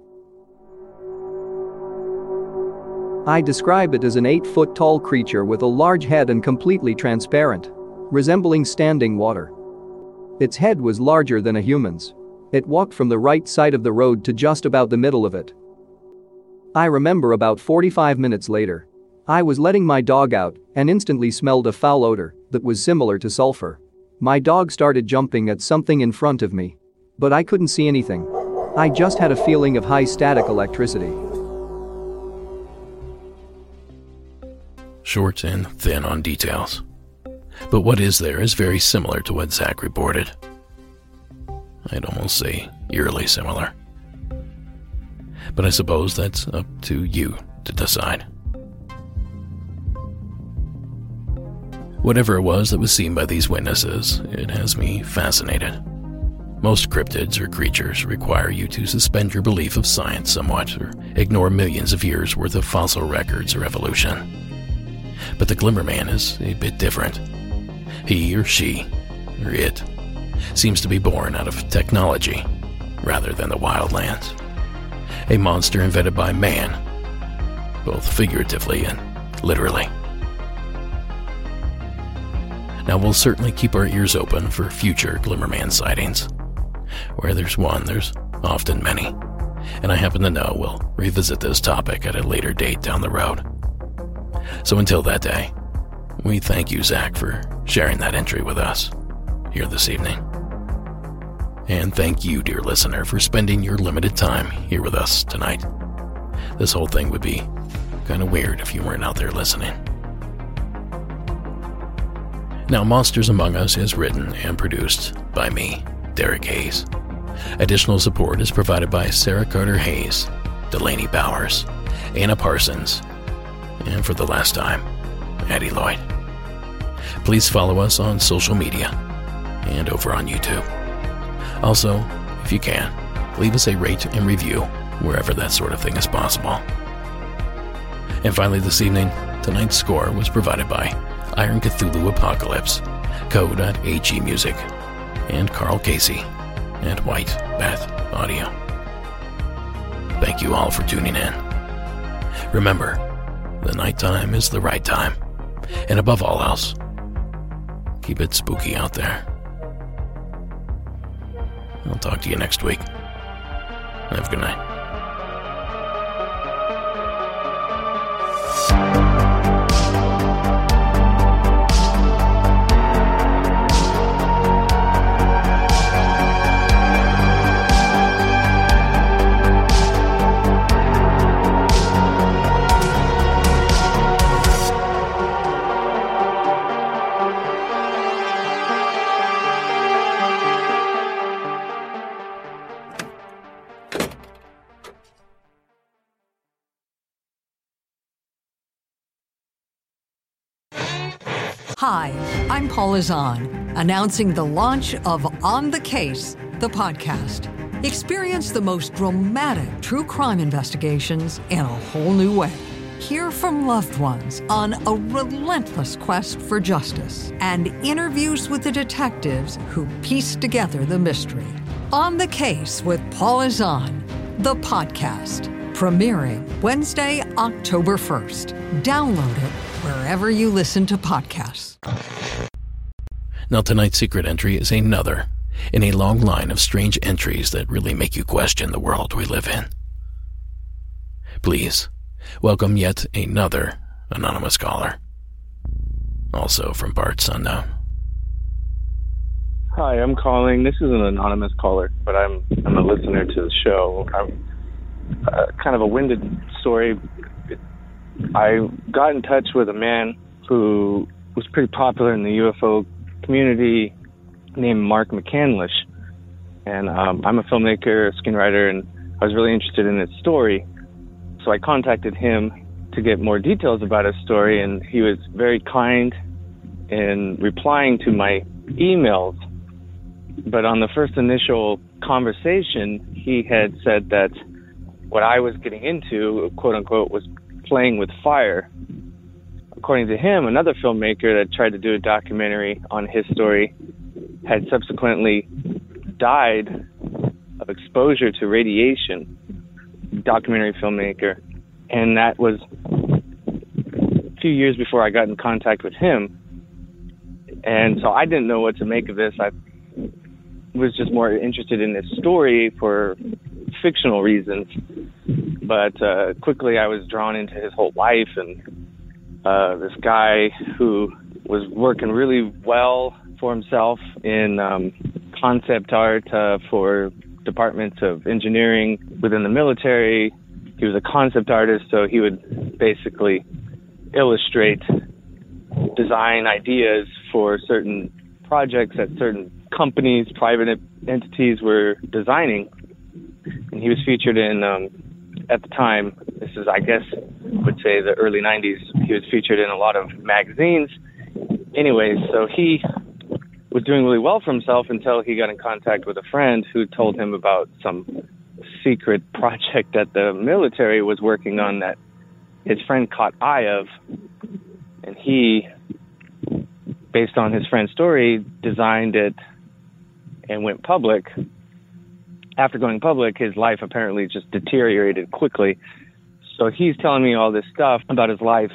I describe it as an 8-foot-tall creature with a large head and completely transparent, resembling standing water. Its head was larger than a human's. It walked from the right side of the road to just about the middle of it. I remember about 45 minutes later, I was letting my dog out and instantly smelled a foul odor that was similar to sulfur. My dog started jumping at something in front of me, but I couldn't see anything. I just had a feeling of high static electricity. Short and thin on details. But what is there is very similar to what Zach reported. I'd almost say eerily similar. But I suppose that's up to you to decide. Whatever it was that was seen by these witnesses, it has me fascinated. Most cryptids or creatures require you to suspend your belief of science somewhat or ignore millions of years worth of fossil records or evolution. But the Glimmerman is a bit different. He or she, or it, seems to be born out of technology rather than the wildlands. A monster invented by man, both figuratively and literally. Now, we'll certainly keep our ears open for future Glimmerman sightings. Where there's one, there's often many. And I happen to know we'll revisit this topic at a later date down the road. So until that day, we thank you, Zach, for sharing that entry with us here this evening. And thank you, dear listener, for spending your limited time here with us tonight. This whole thing would be kind of weird if you weren't out there listening. Now, Monsters Among Us is written and produced by me, Derek Hayes. Additional support is provided by Sarah Carter Hayes, Delaney Bowers, Anna Parsons, and for the last time, Addie Lloyd. Please follow us on social media and over on YouTube. Also, if you can, leave us a rate and review wherever that sort of thing is possible. And finally this evening, tonight's score was provided by Iron Cthulhu Apocalypse, Co.AG Music, and Carl Casey at White Bat Audio. Thank you all for tuning in. Remember, the nighttime is the right time, and above all else, keep it spooky out there. I'll talk to you next week. Have a good night. Hi, I'm Paula Zahn, announcing the launch of On the Case, the podcast. Experience the most dramatic true crime investigations in a whole new way. Hear from loved ones on a relentless quest for justice and interviews with the detectives who piece together the mystery. On the Case with Paula Zahn, the podcast. Premiering Wednesday, October 1st. Download it wherever you listen to podcasts. Now tonight's secret entry is another in a long line of strange entries that really make you question the world we live in. Please welcome yet another anonymous caller. Also from Bart Sundown. Hi, I'm calling. This is an anonymous caller, but I'm a listener to the show. I'm kind of a winded story. I got in touch with a man who was pretty popular in the UFO community named Mark McCandlish. And I'm a filmmaker, a screenwriter, and I was really interested in his story. So I contacted him to get more details about his story, and he was very kind in replying to my emails. But on the first initial conversation, he had said that what I was getting into, quote unquote, was playing with fire. According to him, another filmmaker that tried to do a documentary on his story had subsequently died of exposure to radiation, documentary filmmaker. And that was a few years before I got in contact with him. And so I didn't know what to make of this. I was just more interested in his story for fictional reasons. But quickly I was drawn into his whole life, and this guy who was working really well for himself in concept art for departments of engineering within the military. He was a concept artist, so he would basically illustrate design ideas for certain projects that certain companies, private entities were designing. And he was featured in, at the time, this is, I guess, would say the early 90s, he was featured in a lot of magazines. Anyways, so he was doing really well for himself until he got in contact with a friend who told him about some secret project that the military was working on that his friend caught eye of. And he, based on his friend's story, designed it and went public. After going public, his life apparently just deteriorated quickly. So he's telling me all this stuff about his life,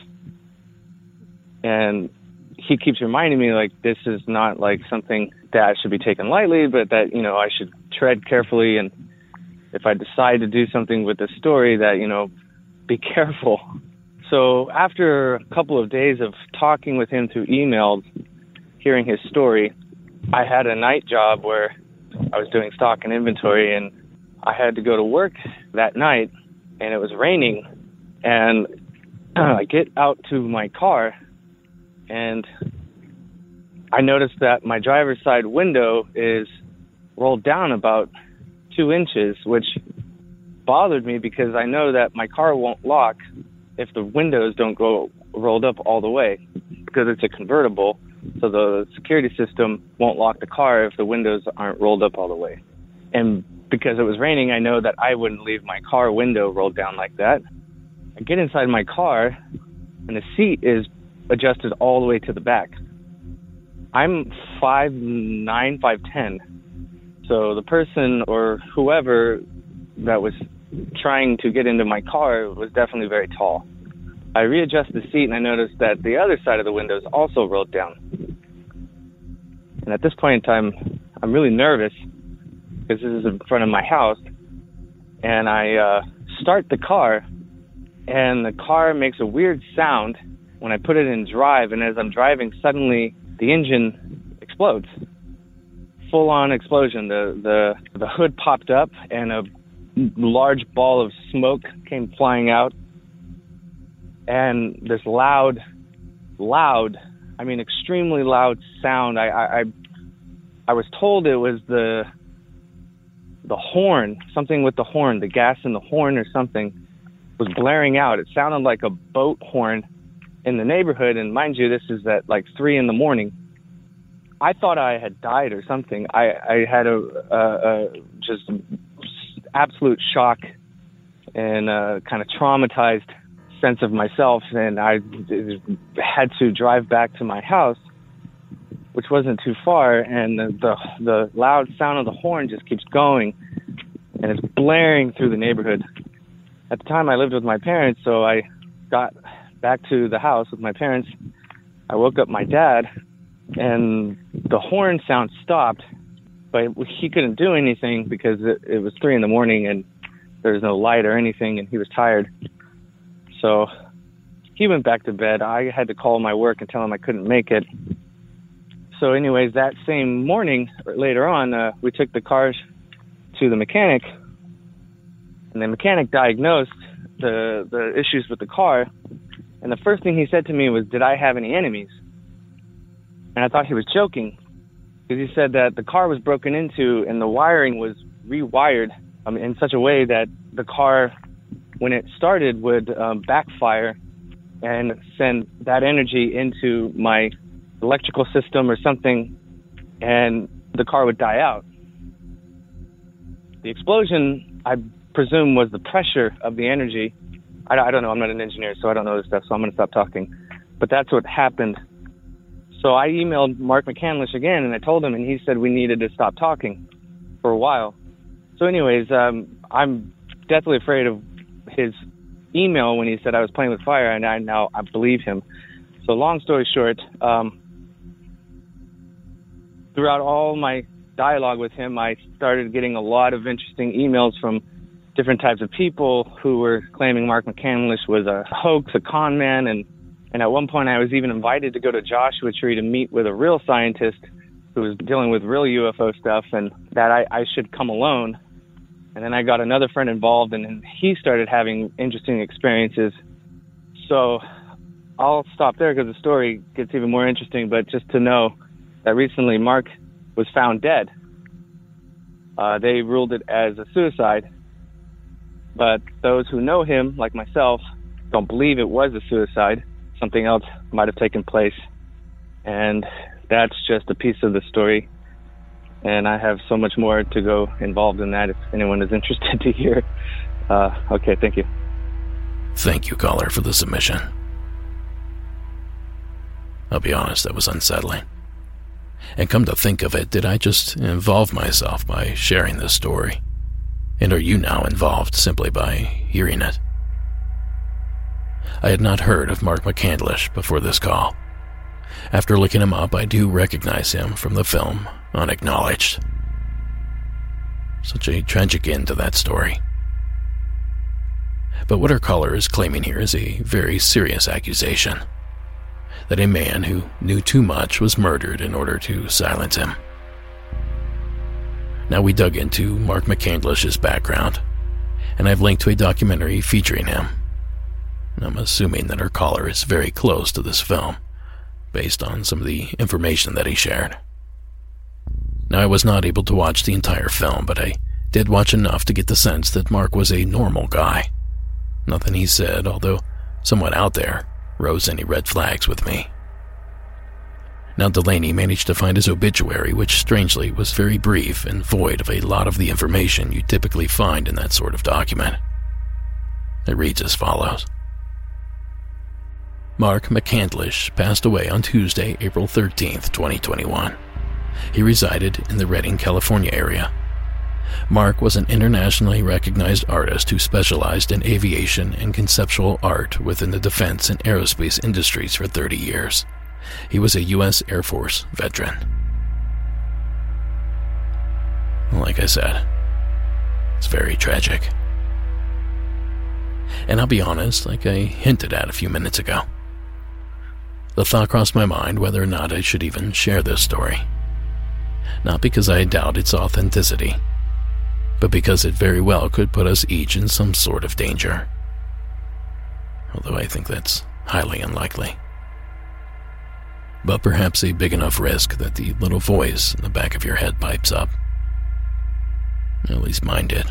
and he keeps reminding me, like, this is not like something that should be taken lightly, but that, you know, I should tread carefully, and if I decide to do something with this story, that, you know, be careful. So after a couple of days of talking with him through email, hearing his story, I had a night job where I was doing stock and inventory, and I had to go to work that night, and it was raining, and I get out to my car, and I noticed that my driver's side window is rolled down about 2 inches, which bothered me because I know that my car won't lock if the windows don't go rolled up all the way, because it's a convertible. So the security system won't lock the car if the windows aren't rolled up all the way. And because it was raining, I know that I wouldn't leave my car window rolled down like that. I get inside my car, and the seat is adjusted all the way to the back. I'm 5'9", 5'10". So the person or whoever that was trying to get into my car was definitely very tall. I readjust the seat, and I noticed that the other side of the window is also rolled down. And at this point in time, I'm really nervous because this is in front of my house. And I start the car, and the car makes a weird sound when I put it in drive. And as I'm driving, suddenly the engine explodes. Full-on explosion. The hood popped up, and a large ball of smoke came flying out. And this loud, I mean extremely loud sound. I was told it was the horn, something with the horn, the gas in the horn or something was blaring out. It sounded like a boat horn in the neighborhood, and mind you, this is at like 3 a.m. I thought I had died or something. I had a just absolute shock and kind of traumatized sense of myself, and I had to drive back to my house, which wasn't too far, and the loud sound of the horn just keeps going, and it's blaring through the neighborhood. At the time, I lived with my parents, so I got back to the house with my parents. I woke up my dad, and the horn sound stopped, but he couldn't do anything because it was 3 a.m. and there was no light or anything, and he was tired. So he went back to bed. I had to call my work and tell him I couldn't make it. So anyways, that same morning, later on, we took the cars to the mechanic, and the mechanic diagnosed the issues with the car. And the first thing he said to me was, "Did I have any enemies?" And I thought he was joking, because he said that the car was broken into and the wiring was rewired in such a way that the car, when it started, would backfire and send that energy into my electrical system or something, and the car would die out. The explosion, I presume, was the pressure of the energy. I don't know. I'm not an engineer, so I don't know this stuff, so I'm going to stop talking. But that's what happened. So I emailed Mark McCandlish again, and I told him, and he said we needed to stop talking for a while. So anyways, I'm deathly afraid of his email when he said I was playing with fire, and I believe him. So long story short, throughout all my dialogue with him, I started getting a lot of interesting emails from different types of people who were claiming Mark McCandlish was a hoax, a con man, and at one point I was even invited to go to Joshua Tree to meet with a real scientist who was dealing with real UFO stuff, and that I should come alone. And then I got another friend involved, and he started having interesting experiences. So I'll stop there because the story gets even more interesting, but just to know that recently Mark was found dead. They ruled it as a suicide, but those who know him, like myself, don't believe it was a suicide. Something else might have taken place, and that's just a piece of the story. And I have so much more to go involved in that if anyone is interested to hear. Okay, thank you. Thank you, caller, for the submission. I'll be honest, that was unsettling. And come to think of it, did I just involve myself by sharing this story? And are you now involved simply by hearing it? I had not heard of Mark McCandlish before this call. After looking him up, I do recognize him from the film Unacknowledged. Such a tragic end to that story. But what our caller is claiming here is a very serious accusation. That a man who knew too much was murdered in order to silence him. Now we dug into Mark McCandlish's background, and I've linked to a documentary featuring him. I'm assuming that our caller is very close to this film, based on some of the information that he shared. Now, I was not able to watch the entire film, but I did watch enough to get the sense that Mark was a normal guy. Nothing he said, although somewhat out there, rose any red flags with me. Now, Delaney managed to find his obituary, which strangely was very brief and void of a lot of the information you typically find in that sort of document. It reads as follows. Mark McCandlish passed away on Tuesday, April 13th, 2021. He resided in the Redding, California area. Mark was an internationally recognized artist who specialized in aviation and conceptual art within the defense and aerospace industries for 30 years. He was a U.S. Air Force veteran. Like I said, it's very tragic. And I'll be honest, like I hinted at a few minutes ago, the thought crossed my mind whether or not I should even share this story. Not because I doubt its authenticity, but because it very well could put us each in some sort of danger. Although I think that's highly unlikely. But perhaps a big enough risk that the little voice in the back of your head pipes up. At least mine did.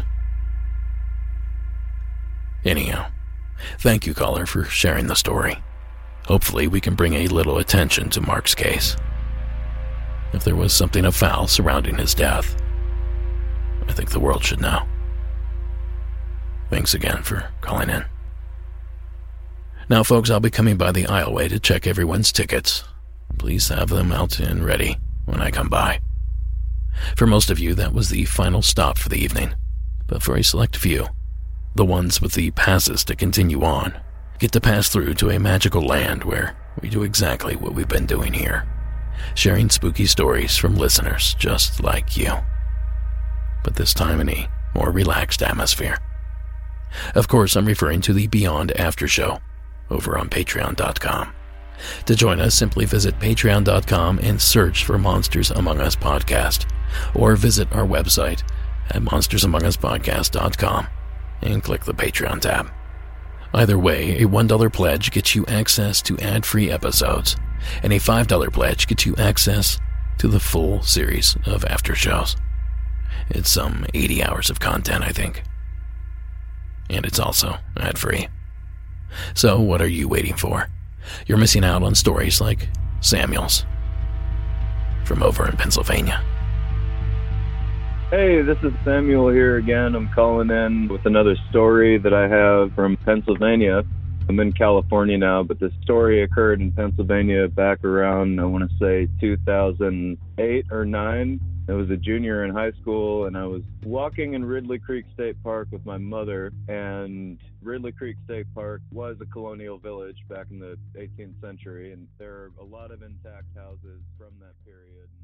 Anyhow, thank you, caller, for sharing the story. Hopefully we can bring a little attention to Mark's case. If there was something afoul surrounding his death, I think the world should know. Thanks again for calling in. Now, folks, I'll be coming by the aisleway to check everyone's tickets. Please have them out and ready when I come by. For most of you, that was the final stop for the evening. But for a select few, the ones with the passes to continue on, get to pass through to a magical land where we do exactly what we've been doing here. sharing spooky stories from listeners just like you. But this time in a more relaxed atmosphere. Of course, I'm referring to the Beyond After Show over on Patreon.com. To join us, simply visit Patreon.com and search for Monsters Among Us Podcast, or visit our website at monstersamonguspodcast.com and click the Patreon tab. Either way, a $1 pledge gets you access to ad-free episodes, and a $5 pledge gets you access to the full series of after shows. It's some 80 hours of content, I think. And it's also ad-free. So what are you waiting for? You're missing out on stories like Samuel's from over in Pennsylvania. Hey, this is Samuel here again. I'm calling in with another story that I have from Pennsylvania. I'm in California now, but this story occurred in Pennsylvania back around, I want to say, 2008 or 9. I was a junior in high school, and I was walking in Ridley Creek State Park with my mother, and Ridley Creek State Park was a colonial village back in the 18th century, and there are a lot of intact houses from that period.